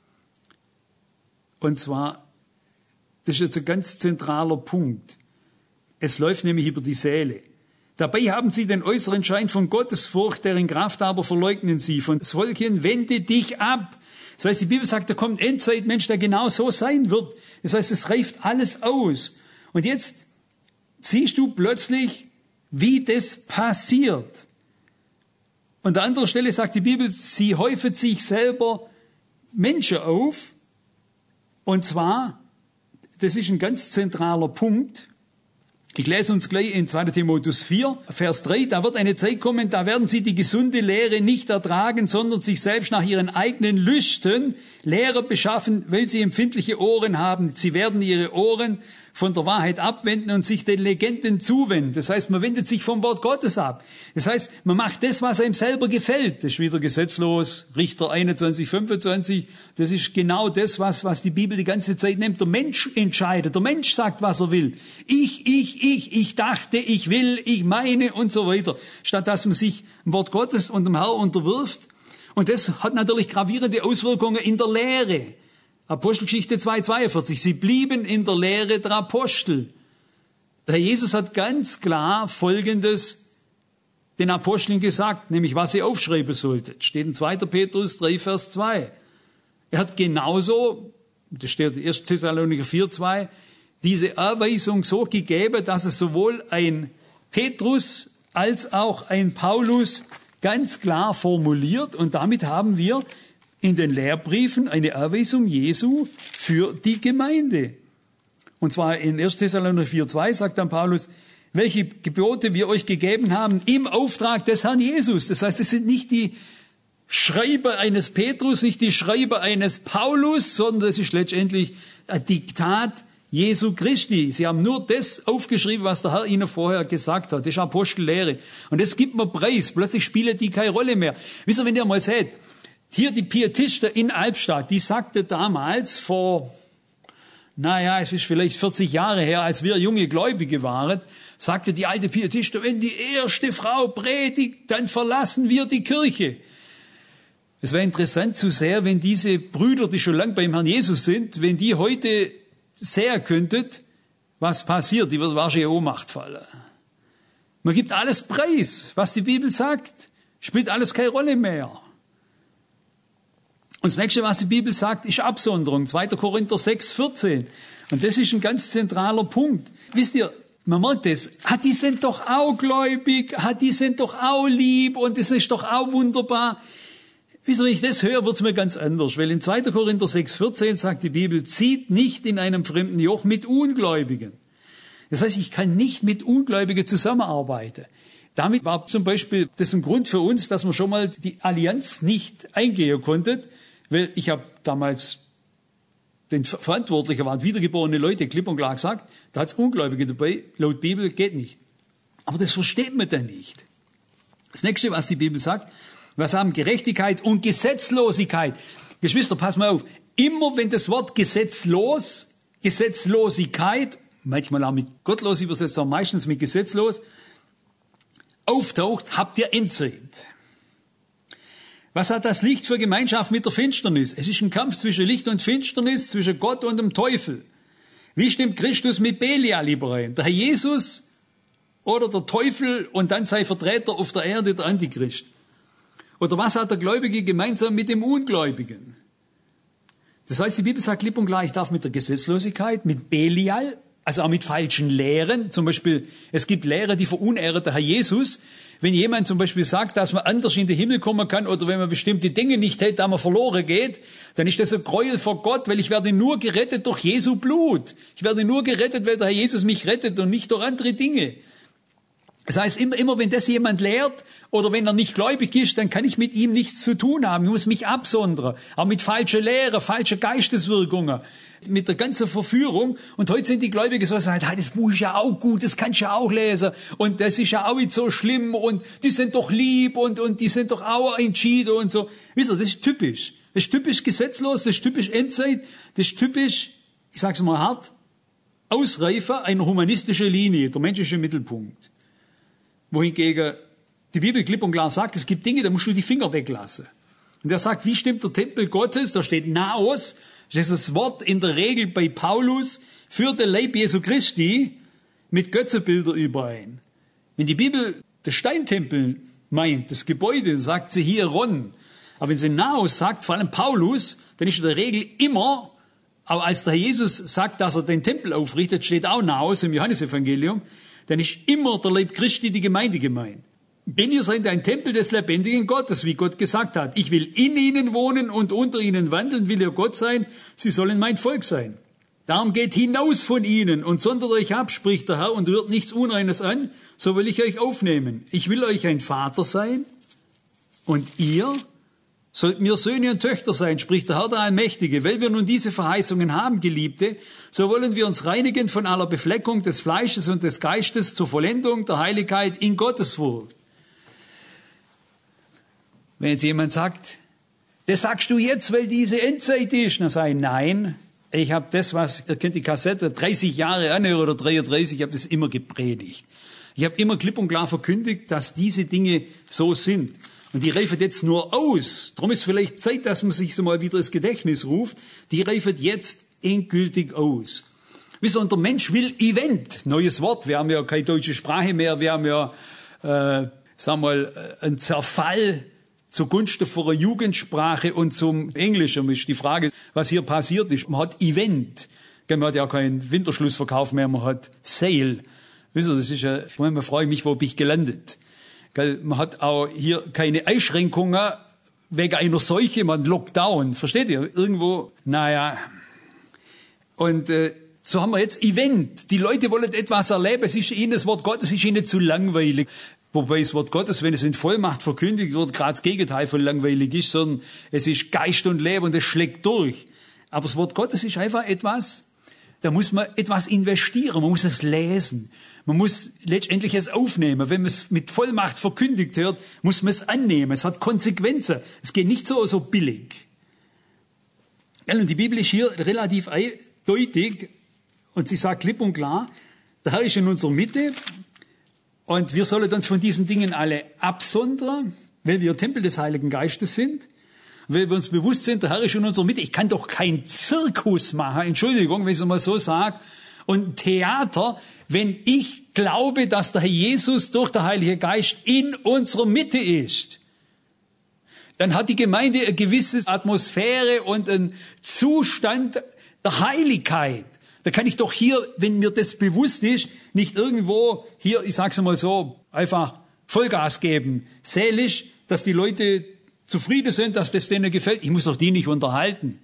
Und zwar, das ist jetzt ein ganz zentraler Punkt. Es läuft nämlich über die Seele. Dabei haben sie den äußeren Schein von Gottesfurcht, deren Kraft aber verleugnen sie. Von das Volkchen, wende dich ab. Das heißt, die Bibel sagt, da kommt ein Endzeitmensch, der genau so sein wird. Das heißt, es reift alles aus. Und jetzt siehst du plötzlich, wie das passiert. Und an anderer Stelle sagt die Bibel, sie häufen sich selber Menschen auf. Und zwar, das ist ein ganz zentraler Punkt. Ich lese uns gleich in 2. Timotheus 4, Vers 3, da wird eine Zeit kommen, da werden sie die gesunde Lehre nicht ertragen, sondern sich selbst nach ihren eigenen Lüsten Lehrer beschaffen, weil sie empfindliche Ohren haben. Sie werden ihre Ohren von der Wahrheit abwenden und sich den Legenden zuwenden. Das heißt, man wendet sich vom Wort Gottes ab. Das heißt, man macht das, was einem selber gefällt. Das ist wieder gesetzlos, Richter 21, 25. Das ist genau das, was die Bibel die ganze Zeit nimmt. Der Mensch entscheidet. Der Mensch sagt, was er will. Ich dachte, ich will, ich meine und so weiter. Statt dass man sich dem Wort Gottes und dem Herrn unterwirft. Und das hat natürlich gravierende Auswirkungen in der Lehre. Apostelgeschichte 2,42. Sie blieben in der Lehre der Apostel. Der Herr Jesus hat ganz klar Folgendes den Aposteln gesagt, nämlich was sie aufschreiben sollten. Steht in 2. Petrus 3, Vers 2. Er hat genauso, das steht in 1. Thessalonicher 4, 2, diese Anweisung so gegeben, dass es sowohl ein Petrus als auch ein Paulus ganz klar formuliert, und damit haben wir in den Lehrbriefen eine Anweisung Jesu für die Gemeinde. Und zwar in 1. Thessalonicher 4,2 sagt dann Paulus, welche Gebote wir euch gegeben haben im Auftrag des Herrn Jesus. Das heißt, es sind nicht die Schreiber eines Petrus, nicht die Schreiber eines Paulus, sondern es ist letztendlich ein Diktat Jesu Christi. Sie haben nur das aufgeschrieben, was der Herr ihnen vorher gesagt hat. Das ist Apostellehre. Und das gibt man preis. Plötzlich spielen die keine Rolle mehr. Wisst ihr, wenn ihr mal seht, hier die Pietisten in Albstadt, die sagte damals vor naja, es ist vielleicht 40 Jahre her, als wir junge Gläubige waren, sagte die alte Pietistin, wenn die erste Frau predigt, dann verlassen wir die Kirche. Es wäre interessant zu sehen, wenn diese Brüder, die schon lange beim Herrn Jesus sind, wenn die heute sehen könntet, was passiert, die wird wahrscheinlich in Ohnmacht fallen. Man gibt alles preis, was die Bibel sagt, spielt alles keine Rolle mehr. Und das nächste, was die Bibel sagt, ist Absonderung. 2. Korinther 6, 14. Und das ist ein ganz zentraler Punkt. Wisst ihr, man merkt das, die sind doch auch gläubig, die sind doch auch lieb und das ist doch auch wunderbar. Wisst ihr, wenn ich das höre, wird's mir ganz anders. Weil in 2. Korinther 6, 14 sagt die Bibel, zieht nicht in einem fremden Joch mit Ungläubigen. Das heißt, ich kann nicht mit Ungläubigen zusammenarbeiten. Damit war zum Beispiel das ein Grund für uns, dass wir schon mal die Allianz nicht eingehen konnten, weil ich habe damals den Verantwortlichen, waren wiedergeborene Leute, klipp und klar gesagt, da hat's Ungläubige dabei, laut Bibel geht nicht. Aber das versteht man dann nicht. Das nächste, was die Bibel sagt, was haben Gerechtigkeit und Gesetzlosigkeit. Geschwister, pass mal auf, immer wenn das Wort Gesetzlosigkeit, manchmal auch mit gottlos übersetzt, aber meistens mit gesetzlos, auftaucht, habt ihr Endzeit. Was hat das Licht für Gemeinschaft mit der Finsternis? Es ist ein Kampf zwischen Licht und Finsternis, zwischen Gott und dem Teufel. Wie stimmt Christus mit Belial überein? Der Herr Jesus oder der Teufel und dann sein Vertreter auf der Erde, der Antichrist? Oder was hat der Gläubige gemeinsam mit dem Ungläubigen? Das heißt, die Bibel sagt klipp und klar, ich darf mit der Gesetzlosigkeit, mit Belial, also auch mit falschen Lehren, zum Beispiel, es gibt Lehre, die verunehren der Herr Jesus. Wenn jemand zum Beispiel sagt, dass man anders in den Himmel kommen kann oder wenn man bestimmte Dinge nicht hält, da man verloren geht, dann ist das ein Gräuel vor Gott, weil ich werde nur gerettet durch Jesu Blut. Ich werde nur gerettet, weil der Herr Jesus mich rettet und nicht durch andere Dinge. Das heißt, immer wenn das jemand lehrt oder wenn er nicht gläubig ist, dann kann ich mit ihm nichts zu tun haben. Ich muss mich absondern. Auch mit falscher Lehre, falscher Geisteswirkungen, mit der ganzen Verführung. Und heute sind die Gläubigen so, sagen, das Buch ist ja auch gut, das kannst du ja auch lesen. Und das ist ja auch nicht so schlimm und die sind doch lieb und die sind doch auch entschieden und so. Wisst ihr, das ist typisch. Das ist typisch gesetzlos, das ist typisch Endzeit, das ist typisch, ich sag's mal hart, Ausreifer einer humanistischen Linie, der menschliche Mittelpunkt. Wohingegen die Bibel klipp und klar sagt, es gibt Dinge, da musst du die Finger weglassen. Und er sagt, wie stimmt der Tempel Gottes? Da steht Naos, das ist das Wort in der Regel bei Paulus für den Leib Jesu Christi mit Götzenbilder überein. Wenn die Bibel das Steintempel meint, das Gebäude, sagt sie hier Ron. Aber wenn sie Naos sagt, vor allem Paulus, dann ist in der Regel immer, aber als der Herr Jesus sagt, dass er den Tempel aufrichtet, steht auch Naos im Johannesevangelium, dann ist immer der Leib Christi die Gemeinde gemeint. Denn ihr seid ein Tempel des lebendigen Gottes, wie Gott gesagt hat. Ich will in ihnen wohnen und unter ihnen wandeln, will ihr Gott sein, sie sollen mein Volk sein. Darum geht hinaus von ihnen und sondert euch ab, spricht der Herr, und rührt nichts Unreines an, so will ich euch aufnehmen. Ich will euch ein Vater sein und ihr sollt mir Söhne und Töchter sein, spricht der Herr, der Allmächtige. Weil wir nun diese Verheißungen haben, Geliebte, so wollen wir uns reinigen von aller Befleckung des Fleisches und des Geistes zur Vollendung der Heiligkeit in Gottesfurcht. Wenn jetzt jemand sagt, das sagst du jetzt, weil diese Endzeit ist, dann sage ich, nein, ich habe das, ihr kennt die Kassette, 30 Jahre anhören oder 33, ich habe das immer gepredigt. Ich habe immer klipp und klar verkündigt, dass diese Dinge so sind. Und die reifen jetzt nur aus. Darum ist vielleicht Zeit, dass man sich so mal wieder ins Gedächtnis ruft. Die reifen jetzt endgültig aus. Wisst ihr, und der Mensch will Event. Neues Wort. Wir haben ja keine deutsche Sprache mehr. Wir haben ja, einen Zerfall zugunsten von einer Jugendsprache und zum Englischen. Ist die Frage, was hier passiert ist. Man hat Event. Man hat ja keinen Winterschlussverkauf mehr. Man hat Sale. Wisst ihr, das ist ja, manchmal freue ich mich, wo bin ich gelandet. Man hat auch hier keine Einschränkungen wegen einer Seuche, man Lockdown. Versteht ihr? Irgendwo, naja. Und so haben wir jetzt Event. Die Leute wollen etwas erleben. Es ist ihnen, das Wort Gottes ist ihnen zu langweilig. Wobei das Wort Gottes, wenn es in Vollmacht verkündigt wird, gerade das Gegenteil von langweilig ist, sondern es ist Geist und Leben und es schlägt durch. Aber das Wort Gottes ist einfach etwas, da muss man etwas investieren, man muss es lesen. Man muss letztendlich es aufnehmen. Wenn man es mit Vollmacht verkündigt hört, muss man es annehmen. Es hat Konsequenzen. Es geht nicht so billig. Und die Bibel ist hier relativ deutlich und sie sagt klipp und klar, der Herr ist in unserer Mitte und wir sollen uns von diesen Dingen alle absondern, weil wir Tempel des Heiligen Geistes sind, weil wir uns bewusst sind, der Herr ist in unserer Mitte. Ich kann doch keinen Zirkus machen, Entschuldigung, wenn ich es mal so sage, und Theater, wenn ich glaube, dass der Herr Jesus durch den Heiligen Geist in unserer Mitte ist. Dann hat die Gemeinde eine gewisse Atmosphäre und einen Zustand der Heiligkeit. Da kann ich doch hier, wenn mir das bewusst ist, nicht irgendwo hier, ich sag's mal so, einfach Vollgas geben. Seelisch, dass die Leute zufrieden sind, dass das denen gefällt. Ich muss doch die nicht unterhalten.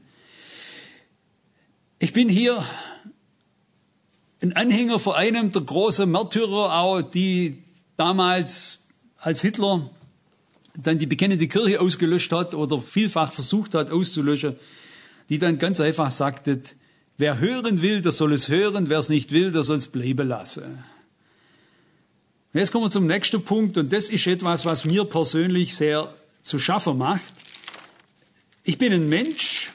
Ich bin hier ein Anhänger von einem der großen Märtyrer, auch die damals, als Hitler dann die bekennende Kirche ausgelöscht hat oder vielfach versucht hat auszulöschen, die dann ganz einfach sagte, wer hören will, der soll es hören, wer es nicht will, der soll es bleiben lassen. Jetzt kommen wir zum nächsten Punkt und das ist etwas, was mir persönlich sehr zu schaffen macht. Ich bin ein Mensch,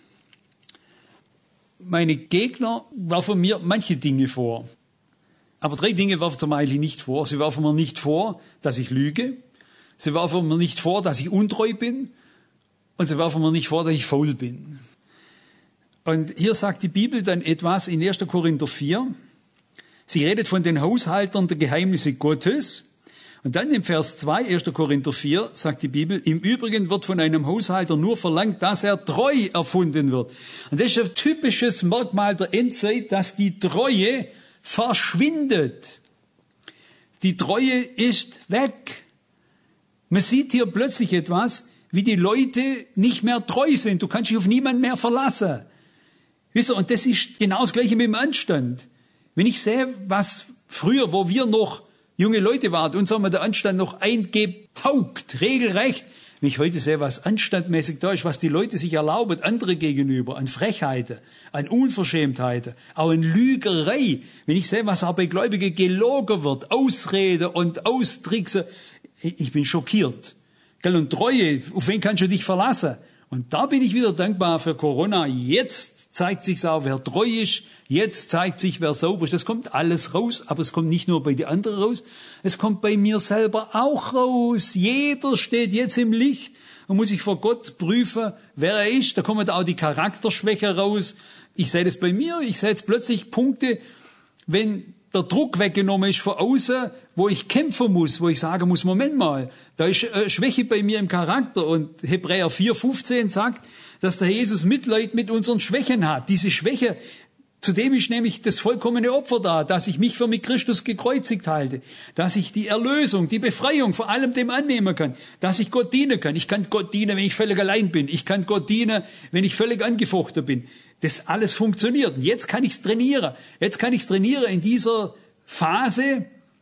meine Gegner werfen mir manche Dinge vor. Aber 3 Dinge werfen sie mir eigentlich nicht vor. Sie werfen mir nicht vor, dass ich lüge. Sie werfen mir nicht vor, dass ich untreu bin. Und sie werfen mir nicht vor, dass ich faul bin. Und hier sagt die Bibel dann etwas in 1. Korinther 4. Sie redet von den Haushaltern der Geheimnisse Gottes. Und dann im Vers 2, 1. Korinther 4, sagt die Bibel, im Übrigen wird von einem Haushalter nur verlangt, dass er treu erfunden wird. Und das ist ein typisches Merkmal der Endzeit, dass die Treue verschwindet. Die Treue ist weg. Man sieht hier plötzlich etwas, wie die Leute nicht mehr treu sind. Du kannst dich auf niemanden mehr verlassen. Wisst ihr, und das ist genau das Gleiche mit dem Anstand. Wenn ich sehe, was früher, wo wir noch junge Leute waren, uns haben wir den Anstand noch eingepaukt, regelrecht. Wenn ich heute sehe, was anstandmäßig da ist, was die Leute sich erlauben, andere gegenüber, an Frechheiten, an Unverschämtheiten, auch an Lügerei. Wenn ich sehe, was auch bei Gläubigen gelogen wird, Ausrede und Austrickse, ich bin schockiert. Und Treue, auf wen kannst du dich verlassen? Und da bin ich wieder dankbar für Corona. Jetzt zeigt sich auch, wer treu ist. Jetzt zeigt sich, wer sauber ist. Das kommt alles raus, aber es kommt nicht nur bei den anderen raus. Es kommt bei mir selber auch raus. Jeder steht jetzt im Licht und muss sich vor Gott prüfen, wer er ist. Da kommen auch die Charakterschwäche raus. Ich sehe das bei mir. Ich sehe jetzt plötzlich Punkte, wenn der Druck weggenommen ist von außen, wo ich kämpfen muss, wo ich sagen muss, Moment mal, da ist eine Schwäche bei mir im Charakter. Und Hebräer 4,15 sagt, dass der Jesus Mitleid mit unseren Schwächen hat. Diese Schwäche, zudem ist nämlich das vollkommene Opfer da, dass ich mich für mit Christus gekreuzigt halte, dass ich die Erlösung, die Befreiung vor allem dem annehmen kann, dass ich Gott dienen kann. Ich kann Gott dienen, wenn ich völlig allein bin. Ich kann Gott dienen, wenn ich völlig angefochten bin. Das alles funktioniert. Und jetzt kann ich es trainieren. Jetzt kann ich es trainieren in dieser Phase,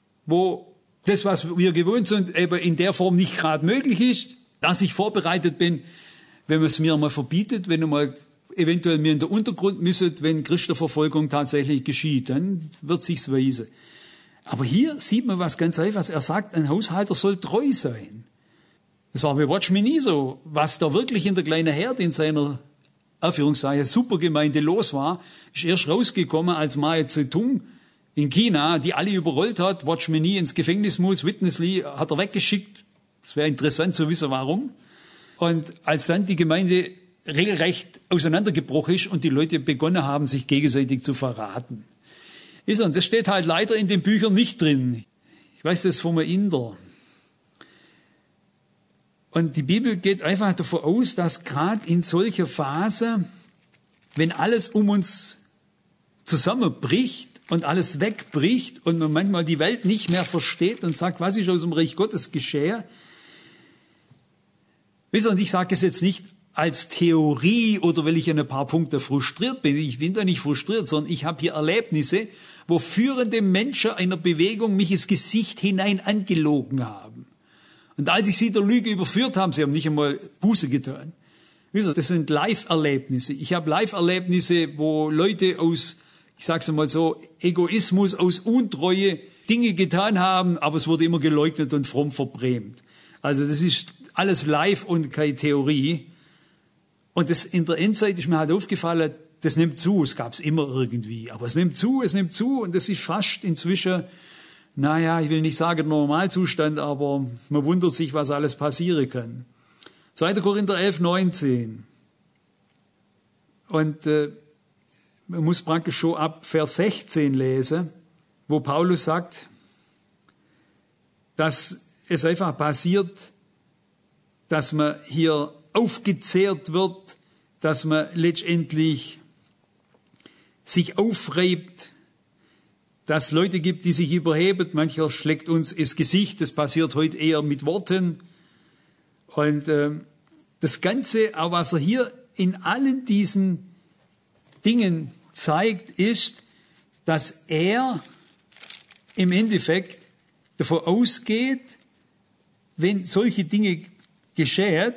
wo das, was wir gewohnt sind, eben in der Form nicht gerade möglich ist, dass ich vorbereitet bin, wenn man es mir mal verbietet, wenn mal eventuell mir in der Untergrund müsstet, wenn Christenverfolgung tatsächlich geschieht, dann wird sich's weisen. Aber hier sieht man was ganz Einfaches. Er sagt, ein Haushalter soll treu sein. Das war bei Watch Me nie so. Was da wirklich in der kleinen Herde in seiner Anführungszeichen Supergemeinde los war, ist erst rausgekommen, als Mao Zedong in China, die alle überrollt hat, Watch Me nie ins Gefängnis muss, Witness Lee hat er weggeschickt. Es wäre interessant zu wissen, warum. Und als dann die Gemeinde regelrecht auseinandergebrochen ist und die Leute begonnen haben, sich gegenseitig zu verraten. Und das steht halt leider in den Büchern nicht drin. Ich weiß das von einem Inder. Und die Bibel geht einfach davon aus, dass gerade in solcher Phase, wenn alles um uns zusammenbricht und alles wegbricht und man manchmal die Welt nicht mehr versteht und sagt, was ist aus dem Reich Gottes geschehen? Wisst ihr, und ich sage es jetzt nicht als Theorie oder weil ich in ein paar Punkte frustriert bin. Ich bin da nicht frustriert, sondern ich habe hier Erlebnisse, wo führende Menschen einer Bewegung mich ins Gesicht hinein angelogen haben. Und als ich sie der Lüge überführt habe, sie haben nicht einmal Buße getan. Wisst ihr, das sind Live-Erlebnisse. Ich habe Live-Erlebnisse, wo Leute aus, ich sage es mal so, Egoismus, aus Untreue Dinge getan haben, aber es wurde immer geleugnet und fromm verbrämt. Also das ist alles live und keine Theorie. Und das in der Endzeit ist mir halt aufgefallen, das nimmt zu, es gab's immer irgendwie, aber es nimmt zu und das ist fast inzwischen, naja, ich will nicht sagen Normalzustand, aber man wundert sich, was alles passieren kann. 2. Korinther 11, 19. Und man muss praktisch schon ab Vers 16 lesen, wo Paulus sagt, dass es einfach passiert, dass man hier aufgezehrt wird, dass man letztendlich sich aufreibt, dass es Leute gibt, die sich überheben. Mancher schlägt uns ins Gesicht, das passiert heute eher mit Worten. Und das Ganze, auch was er hier in allen diesen Dingen zeigt, ist, dass er im Endeffekt davon ausgeht, wenn solche Dinge geschehen,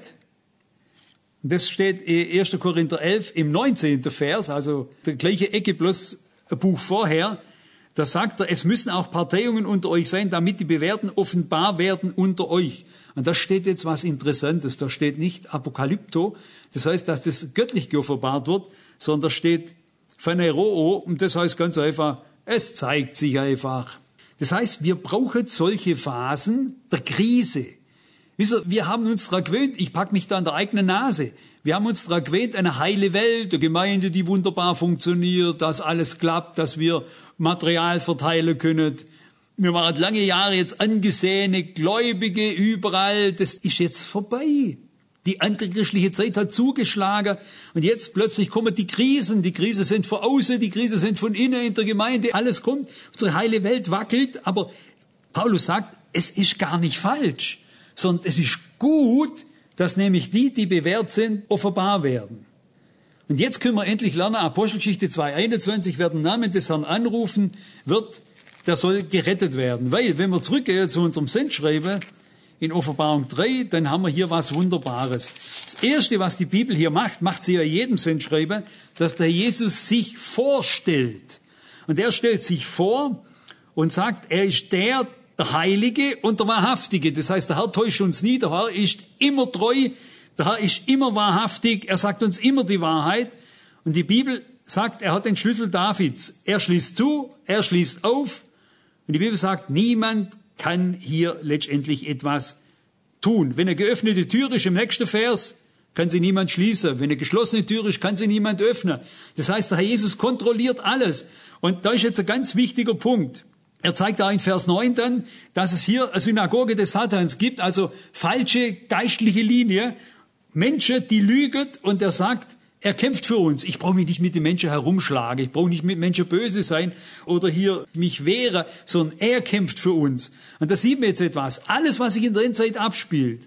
das steht in 1. Korinther 11 im 19. Vers, also der gleiche Ecke, bloß ein Buch vorher, da sagt er, es müssen auch Parteiungen unter euch sein, damit die Bewährten offenbar werden unter euch. Und da steht jetzt was Interessantes, da steht nicht Apokalypto, das heißt, dass das göttlich geoffenbart wird, sondern da steht Phaneroo, und das heißt ganz einfach, es zeigt sich einfach. Das heißt, wir brauchen solche Phasen der Krise. Wisst ihr, wir haben uns daran gewöhnt, ich pack mich da an der eigenen Nase, wir haben uns daran gewöhnt, eine heile Welt, eine Gemeinde, die wunderbar funktioniert, dass alles klappt, dass wir Material verteilen können. Wir waren lange Jahre jetzt angesehene Gläubige überall, das ist jetzt vorbei. Die antichristliche Zeit hat zugeschlagen und jetzt plötzlich kommen die Krisen sind von außen, die Krisen sind von innen in der Gemeinde, alles kommt, unsere heile Welt wackelt, aber Paulus sagt, es ist gar nicht falsch, sondern es ist gut, dass nämlich die bewährt sind, offenbar werden. Und jetzt können wir endlich lernen, Apostelgeschichte 2,21, wer den Namen des Herrn anrufen wird, der soll gerettet werden. Weil, wenn wir zurückgehen zu unserem Sendschreiben, in Offenbarung 3, dann haben wir hier was Wunderbares. Das Erste, was die Bibel hier macht, macht sie ja jedem Sendschreiben, dass der Jesus sich vorstellt. Und er stellt sich vor und sagt, er ist der Heilige und der Wahrhaftige. Das heißt, der Herr täuscht uns nie, der Herr ist immer treu, der Herr ist immer wahrhaftig, er sagt uns immer die Wahrheit. Und die Bibel sagt, er hat den Schlüssel Davids. Er schließt zu, er schließt auf. Und die Bibel sagt, niemand kann hier letztendlich etwas tun. Wenn eine geöffnete Tür ist, im nächsten Vers, kann sie niemand schließen. Wenn eine geschlossene Tür ist, kann sie niemand öffnen. Das heißt, der Herr Jesus kontrolliert alles. Und da ist jetzt ein ganz wichtiger Punkt. Er zeigt da in Vers 9 dann, dass es hier eine Synagoge des Satans gibt, also falsche geistliche Linie, Menschen, die lügen, und er sagt, er kämpft für uns. Ich brauche mich nicht mit den Menschen herumschlagen, ich brauche nicht mit Menschen böse sein oder hier mich wehren, sondern er kämpft für uns. Und da sieht man jetzt etwas. Alles, was sich in der Endzeit abspielt,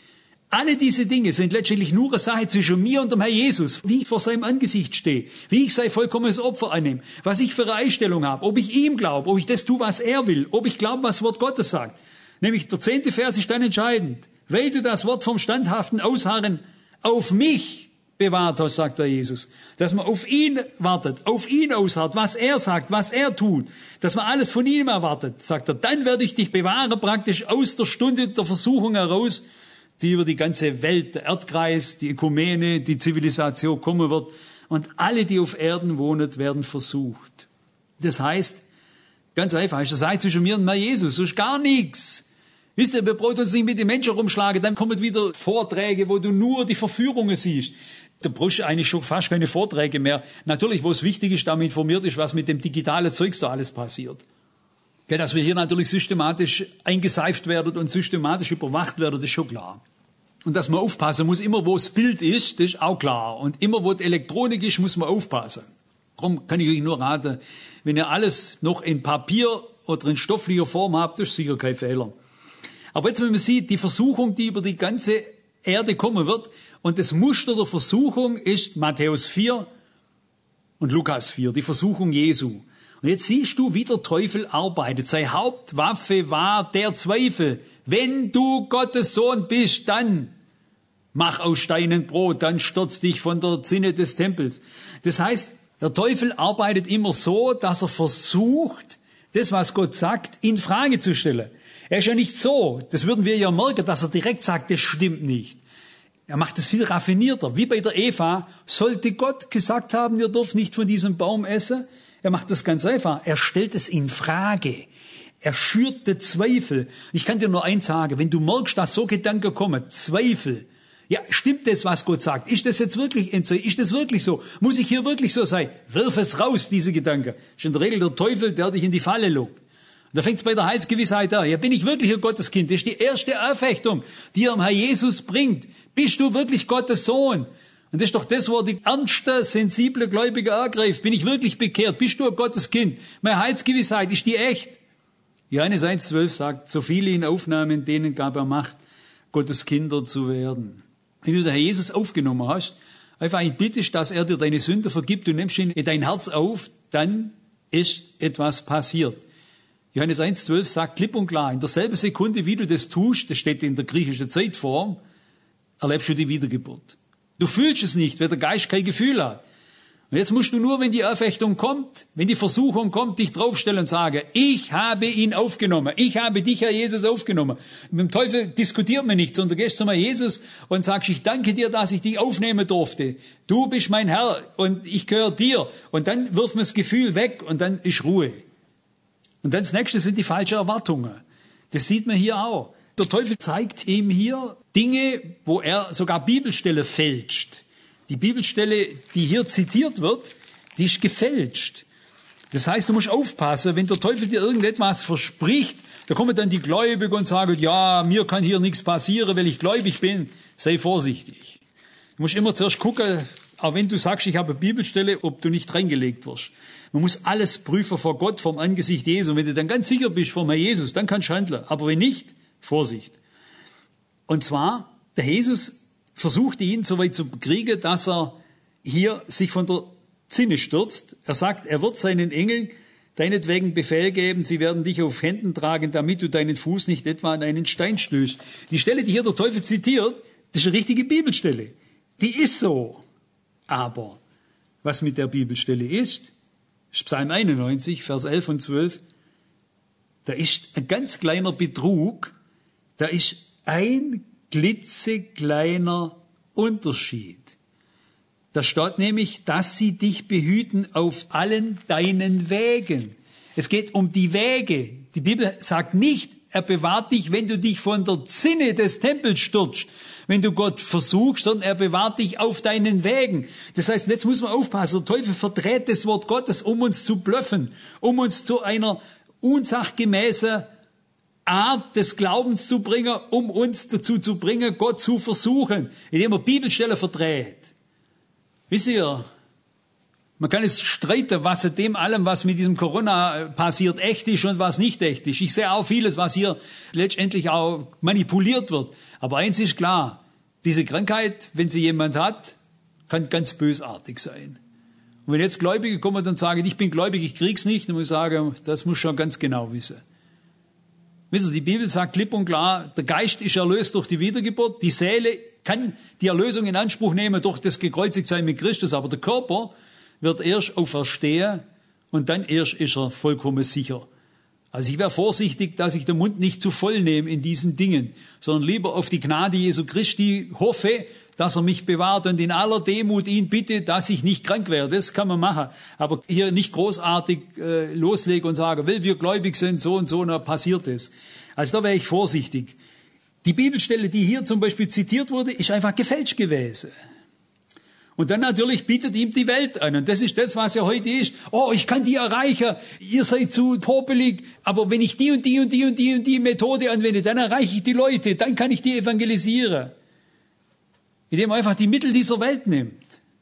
alle diese Dinge sind letztendlich nur eine Sache zwischen mir und dem Herr Jesus, wie ich vor seinem Angesicht stehe, wie ich sein vollkommenes Opfer annehme, was ich für eine Einstellung habe, ob ich ihm glaube, ob ich das tue, was er will, ob ich glaube, was das Wort Gottes sagt. Nämlich der 10. Vers ist dann entscheidend. Weil du das Wort vom standhaften Ausharren auf mich bewahrt hast, sagt der Jesus. Dass man auf ihn wartet, auf ihn ausharrt, was er sagt, was er tut, dass man alles von ihm erwartet, sagt er. Dann werde ich dich bewahren, praktisch aus der Stunde der Versuchung heraus, die über die ganze Welt, der Erdkreis, die Ökumene, die Zivilisation kommen wird. Und alle, die auf Erden wohnen, werden versucht. Das heißt, ganz einfach, ist das sei zwischen mir und mir Jesus, sonst gar nichts. Wisst ihr, wir brauchen uns nicht mit den Menschen rumschlagen, dann kommen wieder Vorträge, wo du nur die Verführungen siehst. Da brauchst du eigentlich schon fast keine Vorträge mehr. Natürlich, wo es wichtig ist, damit informiert ist, was mit dem digitalen Zeugs da alles passiert. Ja, dass wir hier natürlich systematisch eingeseift werden und systematisch überwacht werden, das ist schon klar. Und dass man aufpassen muss, immer wo das Bild ist, das ist auch klar. Und immer wo die Elektronik ist, muss man aufpassen. Darum kann ich euch nur raten, wenn ihr alles noch in Papier oder in stofflicher Form habt, das ist sicher kein Fehler. Aber jetzt, wenn man sieht, die Versuchung, die über die ganze Erde kommen wird, und das Muster der Versuchung ist Matthäus 4 und Lukas 4, die Versuchung Jesu. Und jetzt siehst du, wie der Teufel arbeitet. Seine Hauptwaffe war der Zweifel. Wenn du Gottes Sohn bist, dann mach aus Steinen Brot, dann stürz dich von der Zinne des Tempels. Das heißt, der Teufel arbeitet immer so, dass er versucht, das, was Gott sagt, in Frage zu stellen. Er ist ja nicht so, das würden wir ja merken, dass er direkt sagt, das stimmt nicht. Er macht es viel raffinierter. Wie bei der Eva, sollte Gott gesagt haben, ihr dürft nicht von diesem Baum essen? Er macht das ganz einfach. Er stellt es in Frage. Er schürte Zweifel. Ich kann dir nur eins sagen, wenn du merkst, dass so Gedanken kommen, Zweifel. Ja, stimmt das, was Gott sagt? Ist das jetzt wirklich, ist das wirklich so? Muss ich hier wirklich so sein? Wirf es raus, diese Gedanken. Das ist in der Regel der Teufel, der dich in die Falle lockt. Und da fängt es bei der Heilsgewissheit an. Ja, bin ich wirklich ein Gotteskind? Das ist die erste Anfechtung, die er am Herr Jesus bringt. Bist du wirklich Gottes Sohn? Und das ist doch das, wo die ernste, sensible Gläubige ergreift. Bin ich wirklich bekehrt? Bist du ein Gotteskind? Meine Heilsgewissheit, ist die echt? Johannes 1,12 sagt, so viele ihn aufnahmen, denen gab er Macht, Gottes Kinder zu werden. Wenn du den Herr Jesus aufgenommen hast, einfach ihn bittest, dass er dir deine Sünde vergibt, du nimmst ihn in dein Herz auf, dann ist etwas passiert. Johannes 1,12 sagt klipp und klar, in derselben Sekunde, wie du das tust, das steht in der griechischen Zeitform, erlebst du die Wiedergeburt. Du fühlst es nicht, weil der Geist kein Gefühl hat. Und jetzt musst du nur, wenn die Anfechtung kommt, wenn die Versuchung kommt, dich draufstellen und sagen, ich habe ihn aufgenommen, ich habe dich, Herr Jesus, aufgenommen. Mit dem Teufel diskutiert man nicht, sondern du gehst zu Herrn Jesus und sagst, ich danke dir, dass ich dich aufnehmen durfte. Du bist mein Herr und ich gehöre dir. Und dann wirft man das Gefühl weg und dann ist Ruhe. Und dann das nächste sind die falschen Erwartungen. Das sieht man hier auch. Der Teufel zeigt ihm hier Dinge, wo er sogar Bibelstellen fälscht. Die Bibelstelle, die hier zitiert wird, die ist gefälscht. Das heißt, du musst aufpassen, wenn der Teufel dir irgendetwas verspricht, da kommen dann die Gläubigen und sagen, ja, mir kann hier nichts passieren, weil ich gläubig bin. Sei vorsichtig. Du musst immer zuerst gucken, auch wenn du sagst, ich habe eine Bibelstelle, ob du nicht reingelegt wirst. Man muss alles prüfen vor Gott, vom Angesicht Jesu. Und wenn du dann ganz sicher bist vor Herrn Jesus, dann kannst du handeln. Aber wenn nicht, Vorsicht. Und zwar, der Jesus versuchte ihn so weit zu kriegen, dass er hier sich von der Zinne stürzt. Er sagt, er wird seinen Engeln deinetwegen Befehl geben, sie werden dich auf Händen tragen, damit du deinen Fuß nicht etwa an einen Stein stößt. Die Stelle, die hier der Teufel zitiert, das ist eine richtige Bibelstelle. Die ist so. Aber was mit der Bibelstelle ist Psalm 91, Vers 11 und 12, da ist ein ganz kleiner Betrug, da ist ein klitzekleiner Unterschied. Da steht nämlich, dass sie dich behüten auf allen deinen Wegen. Es geht um die Wege. Die Bibel sagt nicht, er bewahrt dich, wenn du dich von der Zinne des Tempels stürzt, wenn du Gott versuchst, sondern er bewahrt dich auf deinen Wegen. Das heißt, jetzt muss man aufpassen, der Teufel verdreht das Wort Gottes, um uns zu blöffen, um uns zu einer unsachgemäßen Art des Glaubens zu bringen, um uns dazu zu bringen, Gott zu versuchen, indem er Bibelstellen verdreht. Wisst ihr, man kann es streiten, was in dem allem, was mit diesem Corona passiert, echt ist und was nicht echt ist. Ich sehe auch vieles, was hier letztendlich auch manipuliert wird. Aber eins ist klar, diese Krankheit, wenn sie jemand hat, kann ganz bösartig sein. Und wenn jetzt Gläubige kommen und sagen, ich bin gläubig, ich krieg's nicht, dann muss ich sagen, das muss schon ganz genau wissen. Wisst ihr, die Bibel sagt klipp und klar, der Geist ist erlöst durch die Wiedergeburt, die Seele kann die Erlösung in Anspruch nehmen durch das Gekreuzigtsein mit Christus, aber der Körper wird erst auferstehen und dann erst ist er vollkommen sicher. Also ich wäre vorsichtig, dass ich den Mund nicht zu voll nehme in diesen Dingen, sondern lieber auf die Gnade Jesu Christi hoffe, dass er mich bewahrt und in aller Demut ihn bitte, dass ich nicht krank werde. Das kann man machen. Aber hier nicht großartig loslegen und sagen, weil wir gläubig sind, so und so, dann passiert es. Also da wäre ich vorsichtig. Die Bibelstelle, die hier zum Beispiel zitiert wurde, ist einfach gefälscht gewesen. Und dann natürlich bietet ihm die Welt an. Und das ist das, was ja heute ist. Oh, ich kann die erreichen. Ihr seid zu popelig. Aber wenn ich die und die und die und die und die Methode anwende, dann erreiche ich die Leute. Dann kann ich die evangelisieren. Indem er einfach die Mittel dieser Welt nimmt.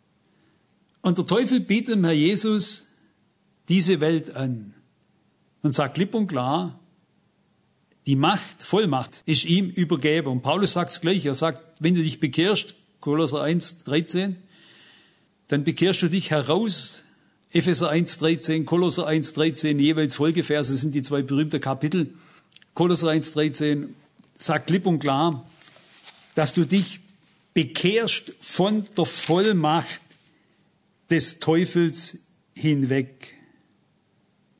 Und der Teufel bietet dem Herr Jesus diese Welt an. Und sagt klipp und klar, die Macht, Vollmacht ist ihm übergeben. Und Paulus sagt es gleich. Er sagt, wenn du dich bekehrst, Kolosser 1,13, dann bekehrst du dich heraus, Epheser 1,13, Kolosser 1,13, jeweils Folgeverse sind die zwei berühmten Kapitel. Kolosser 1,13 sagt klipp und klar, dass du dich bekehrst von der Vollmacht des Teufels hinweg.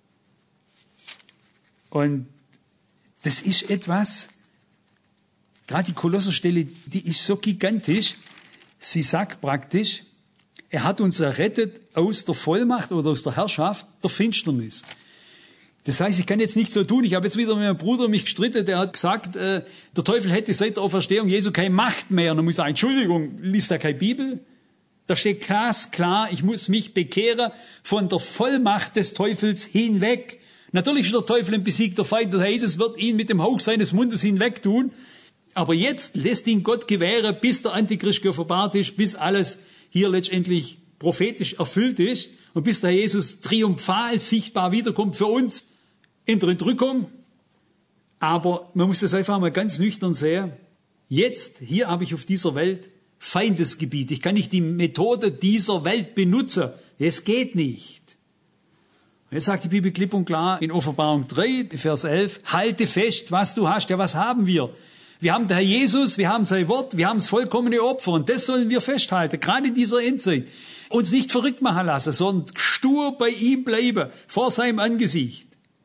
Und das ist etwas Gerade die Kolosserstelle, die ist so gigantisch. Sie sagt praktisch, er hat uns errettet aus der Vollmacht oder aus der Herrschaft der Finsternis. Das heißt, ich kann jetzt nicht so tun. Ich habe jetzt wieder mit meinem Bruder mich gestritten, der hat gesagt, der Teufel hätte seit der Auferstehung Jesu keine Macht mehr. Und dann muss ich sagen, Entschuldigung, liest da keine Bibel? Da steht glasklar, ich muss mich bekehren von der Vollmacht des Teufels hinweg. Natürlich ist der Teufel ein besiegter Feind, das heißt, es wird ihn mit dem Hauch seines Mundes hinweg tun. Aber jetzt lässt ihn Gott gewähren, bis der Antichrist geoffenbart ist, bis alles hier letztendlich prophetisch erfüllt ist und bis der Jesus triumphal sichtbar wiederkommt für uns in der Entrückung. Aber man muss das einfach mal ganz nüchtern sehen. Jetzt, hier habe ich auf dieser Welt Feindesgebiet. Ich kann nicht die Methode dieser Welt benutzen. Es geht nicht. Und jetzt sagt die Bibel klipp und klar in Offenbarung 3, Vers 11, halte fest, was du hast. Ja, was haben wir? Wir haben den Herr Jesus, wir haben sein Wort, wir haben das vollkommene Opfer und das sollen wir festhalten, gerade in dieser Endzeit. Uns nicht verrückt machen lassen, sondern stur bei ihm bleiben, vor seinem Angesicht.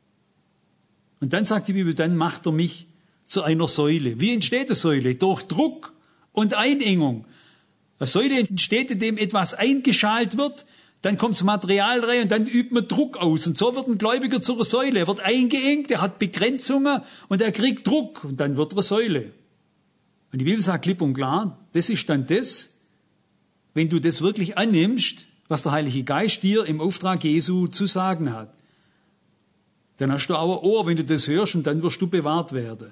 Und dann sagt die Bibel, dann macht er mich zu einer Säule. Wie entsteht eine Säule? Durch Druck und Einengung. Eine Säule entsteht, indem etwas eingeschalt wird, dann kommt das Material rein und dann übt man Druck aus. Und so wird ein Gläubiger zu einer Säule. Er wird eingeengt, er hat Begrenzungen und er kriegt Druck und dann wird er eine Säule. Und die Bibel sagt klipp und klar, das ist dann das, wenn du das wirklich annimmst, was der Heilige Geist dir im Auftrag Jesu zu sagen hat. Dann hast du auch ein Ohr, wenn du das hörst und dann wirst du bewahrt werden.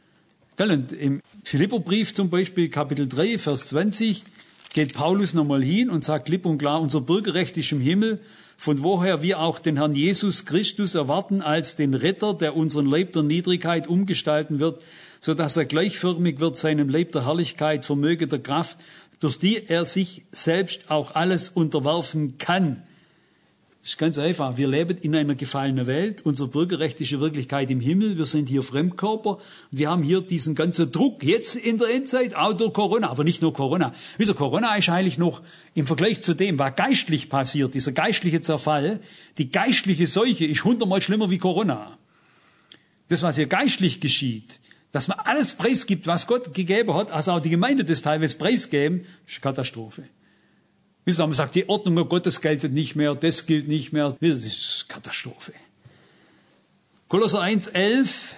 Und im Philipperbrief zum Beispiel, Kapitel 3, Vers 20, geht Paulus nochmal hin und sagt klipp und klar, unser Bürgerrecht ist im Himmel, von woher wir auch den Herrn Jesus Christus erwarten als den Retter, der unseren Leib der Niedrigkeit umgestalten wird, so dass er gleichförmig wird seinem Leib der Herrlichkeit, Vermöge der Kraft, durch die er sich selbst auch alles unterwerfen kann. Das ist ganz einfach. Wir leben in einer gefallenen Welt. Unser Bürgerrecht ist in Wirklichkeit im Himmel. Wir sind hier Fremdkörper. Wir haben hier diesen ganzen Druck jetzt in der Endzeit, auch durch Corona, aber nicht nur Corona. Wieso, Corona ist eigentlich noch im Vergleich zu dem, was geistlich passiert, dieser geistliche Zerfall, die geistliche Seuche ist 100-mal schlimmer wie Corona. Das, was hier geistlich geschieht, dass man alles preisgibt, was Gott gegeben hat, also auch die Gemeinde das teilweise preisgeben, ist Katastrophe. Man sagt, die Ordnung Gottes gilt nicht mehr, das gilt nicht mehr. Das ist Katastrophe. Kolosser 1,11,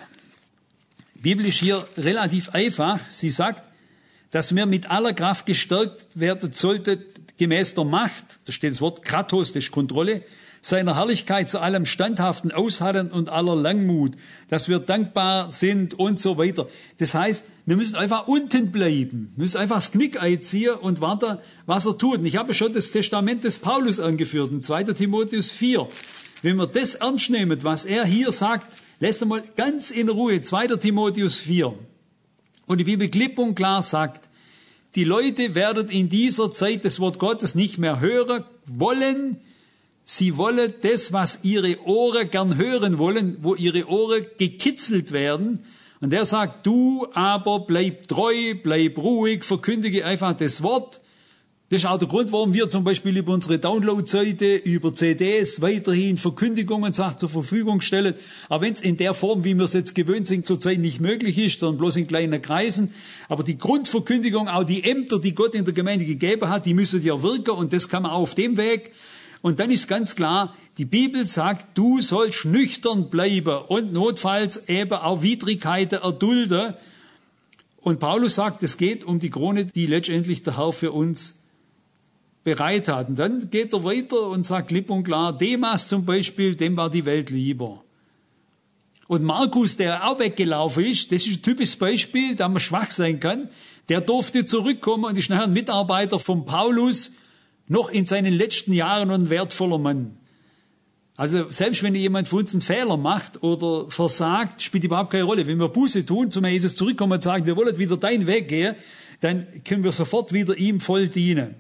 Bibel ist hier relativ einfach. Sie sagt, dass wir mit aller Kraft gestärkt werden sollten, gemäß der Macht, da steht das Wort Kratos, das ist Kontrolle, seiner Herrlichkeit zu allem Standhaften, Aushalten und aller Langmut, dass wir dankbar sind und so weiter. Das heißt, wir müssen einfach unten bleiben. Wir müssen einfach das Knick einziehen und warten, was er tut. Und ich habe schon das Testament des Paulus angeführt, in 2. Timotheus 4. Wenn wir das ernst nehmen, was er hier sagt, lässt mal ganz in Ruhe, 2. Timotheus 4. Und die Bibel klipp und klar sagt, die Leute werden in dieser Zeit das Wort Gottes nicht mehr hören wollen. Sie wollen das, was ihre Ohren gern hören wollen, wo ihre Ohren gekitzelt werden. Und er sagt, du aber bleib treu, bleib ruhig, verkündige einfach das Wort. Das ist auch der Grund, warum wir zum Beispiel über unsere Download-Seite, über CDs weiterhin Verkündigungen zur Verfügung stellen. Aber wenn es in der Form, wie wir es jetzt gewöhnt sind, zurzeit nicht möglich ist, sondern bloß in kleinen Kreisen. Aber die Grundverkündigung, auch die Ämter, die Gott in der Gemeinde gegeben hat, die müssen ja wirken und das kann man auch auf dem Weg. Und dann ist ganz klar, die Bibel sagt, du sollst nüchtern bleiben und notfalls eben auch Widrigkeiten erdulden. Und Paulus sagt, es geht um die Krone, die letztendlich der Herr für uns bereit hat. Und dann geht er weiter und sagt klipp und klar, Demas zum Beispiel, dem war die Welt lieber. Und Markus, der auch weggelaufen ist, das ist ein typisches Beispiel, da man schwach sein kann, der durfte zurückkommen und ist nachher ein Mitarbeiter von Paulus, noch in seinen letzten Jahren ein wertvoller Mann. Also selbst wenn jemand von uns einen Fehler macht oder versagt, spielt überhaupt keine Rolle. Wenn wir Buße tun, zum Jesus zurückkommen und sagen, wir wollen wieder deinen Weg gehen, dann können wir sofort wieder ihm voll dienen.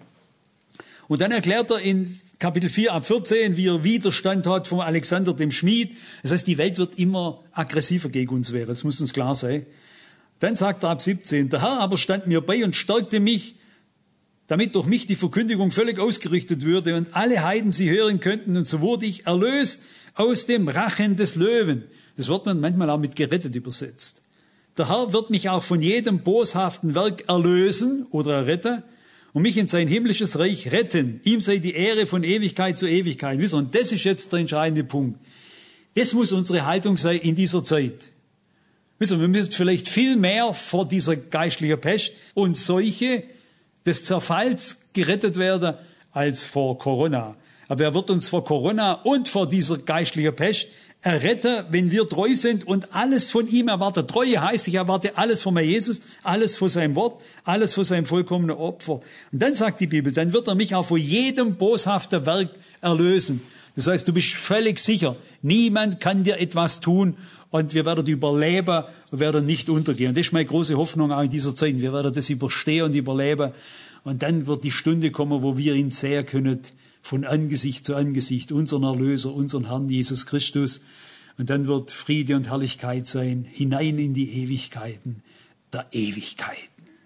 Und dann erklärt er in Kapitel 4 ab 14, wie er Widerstand hat von Alexander dem Schmied. Das heißt, die Welt wird immer aggressiver gegen uns werden. Das muss uns klar sein. Dann sagt er ab 17, der Herr aber stand mir bei und stärkte mich, damit durch mich die Verkündigung völlig ausgerichtet würde und alle Heiden sie hören könnten. Und so wurde ich erlöst aus dem Rachen des Löwen. Das wird man manchmal auch mit gerettet übersetzt. der Herr wird mich auch von jedem boshaften Werk erlösen oder erretten und mich in sein himmlisches Reich retten. Ihm sei die Ehre von Ewigkeit zu Ewigkeit. Wisst ihr, und das ist jetzt der entscheidende Punkt. Das muss unsere Haltung sein in dieser Zeit. Wisst ihr, wir müssen vielleicht viel mehr vor dieser geistlichen Pest und Seuche des Zerfalls gerettet werden als vor Corona. Aber er wird uns vor Corona und vor dieser geistlichen Pest erretten, wenn wir treu sind und alles von ihm erwarten. Treue heißt, ich erwarte alles von Jesus, alles von seinem Wort, alles von seinem vollkommenen Opfer. Und dann sagt die Bibel, dann wird er mich auch von jedem boshaften Werk erlösen. Das heißt, du bist völlig sicher, niemand kann dir etwas tun und wir werden überleben und werden nicht untergehen. Und das ist meine große Hoffnung auch in dieser Zeit. Wir werden das überstehen und überleben. Und dann wird die Stunde kommen, wo wir ihn sehen können, von Angesicht zu Angesicht, unseren Erlöser, unseren Herrn Jesus Christus. Und dann wird Friede und Herrlichkeit sein, hinein in die Ewigkeiten der Ewigkeiten.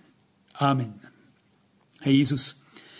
Amen. Herr Jesus,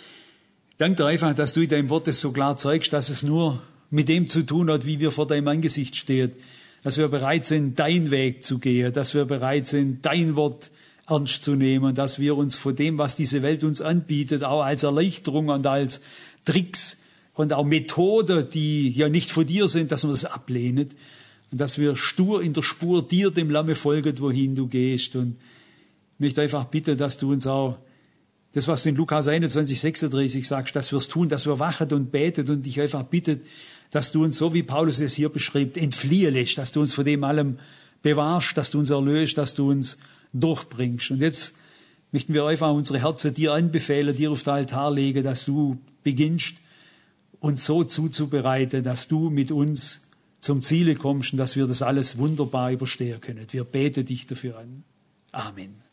danke dir einfach, dass du in deinem Wort es so klar zeigst, dass es nur mit dem zu tun hat, wie wir vor deinem Angesicht stehen. Dass wir bereit sind, deinen Weg zu gehen, dass wir bereit sind, dein Wort ernst zu nehmen, dass wir uns von dem, was diese Welt uns anbietet, auch als Erleichterung und als Tricks und auch Methoden, die ja nicht von dir sind, dass wir das ablehnen und dass wir stur in der Spur dir, dem Lamme, folgen, wohin du gehst. Und ich möchte einfach bitten, dass du uns auch das, was du in Lukas 21, 36 sagst, dass wir es tun, dass wir wachen und beten und dich einfach bittet, dass du uns, so wie Paulus es hier beschreibt, entfliehen lässt, dass du uns von dem allem bewahrst, dass du uns erlöst, dass du uns durchbringst. Und jetzt möchten wir einfach unsere Herzen dir anbefehlen, dir auf den Altar legen, dass du beginnst, uns so zuzubereiten, dass du mit uns zum Ziele kommst und dass wir das alles wunderbar überstehen können. Wir beten dich dafür an. Amen.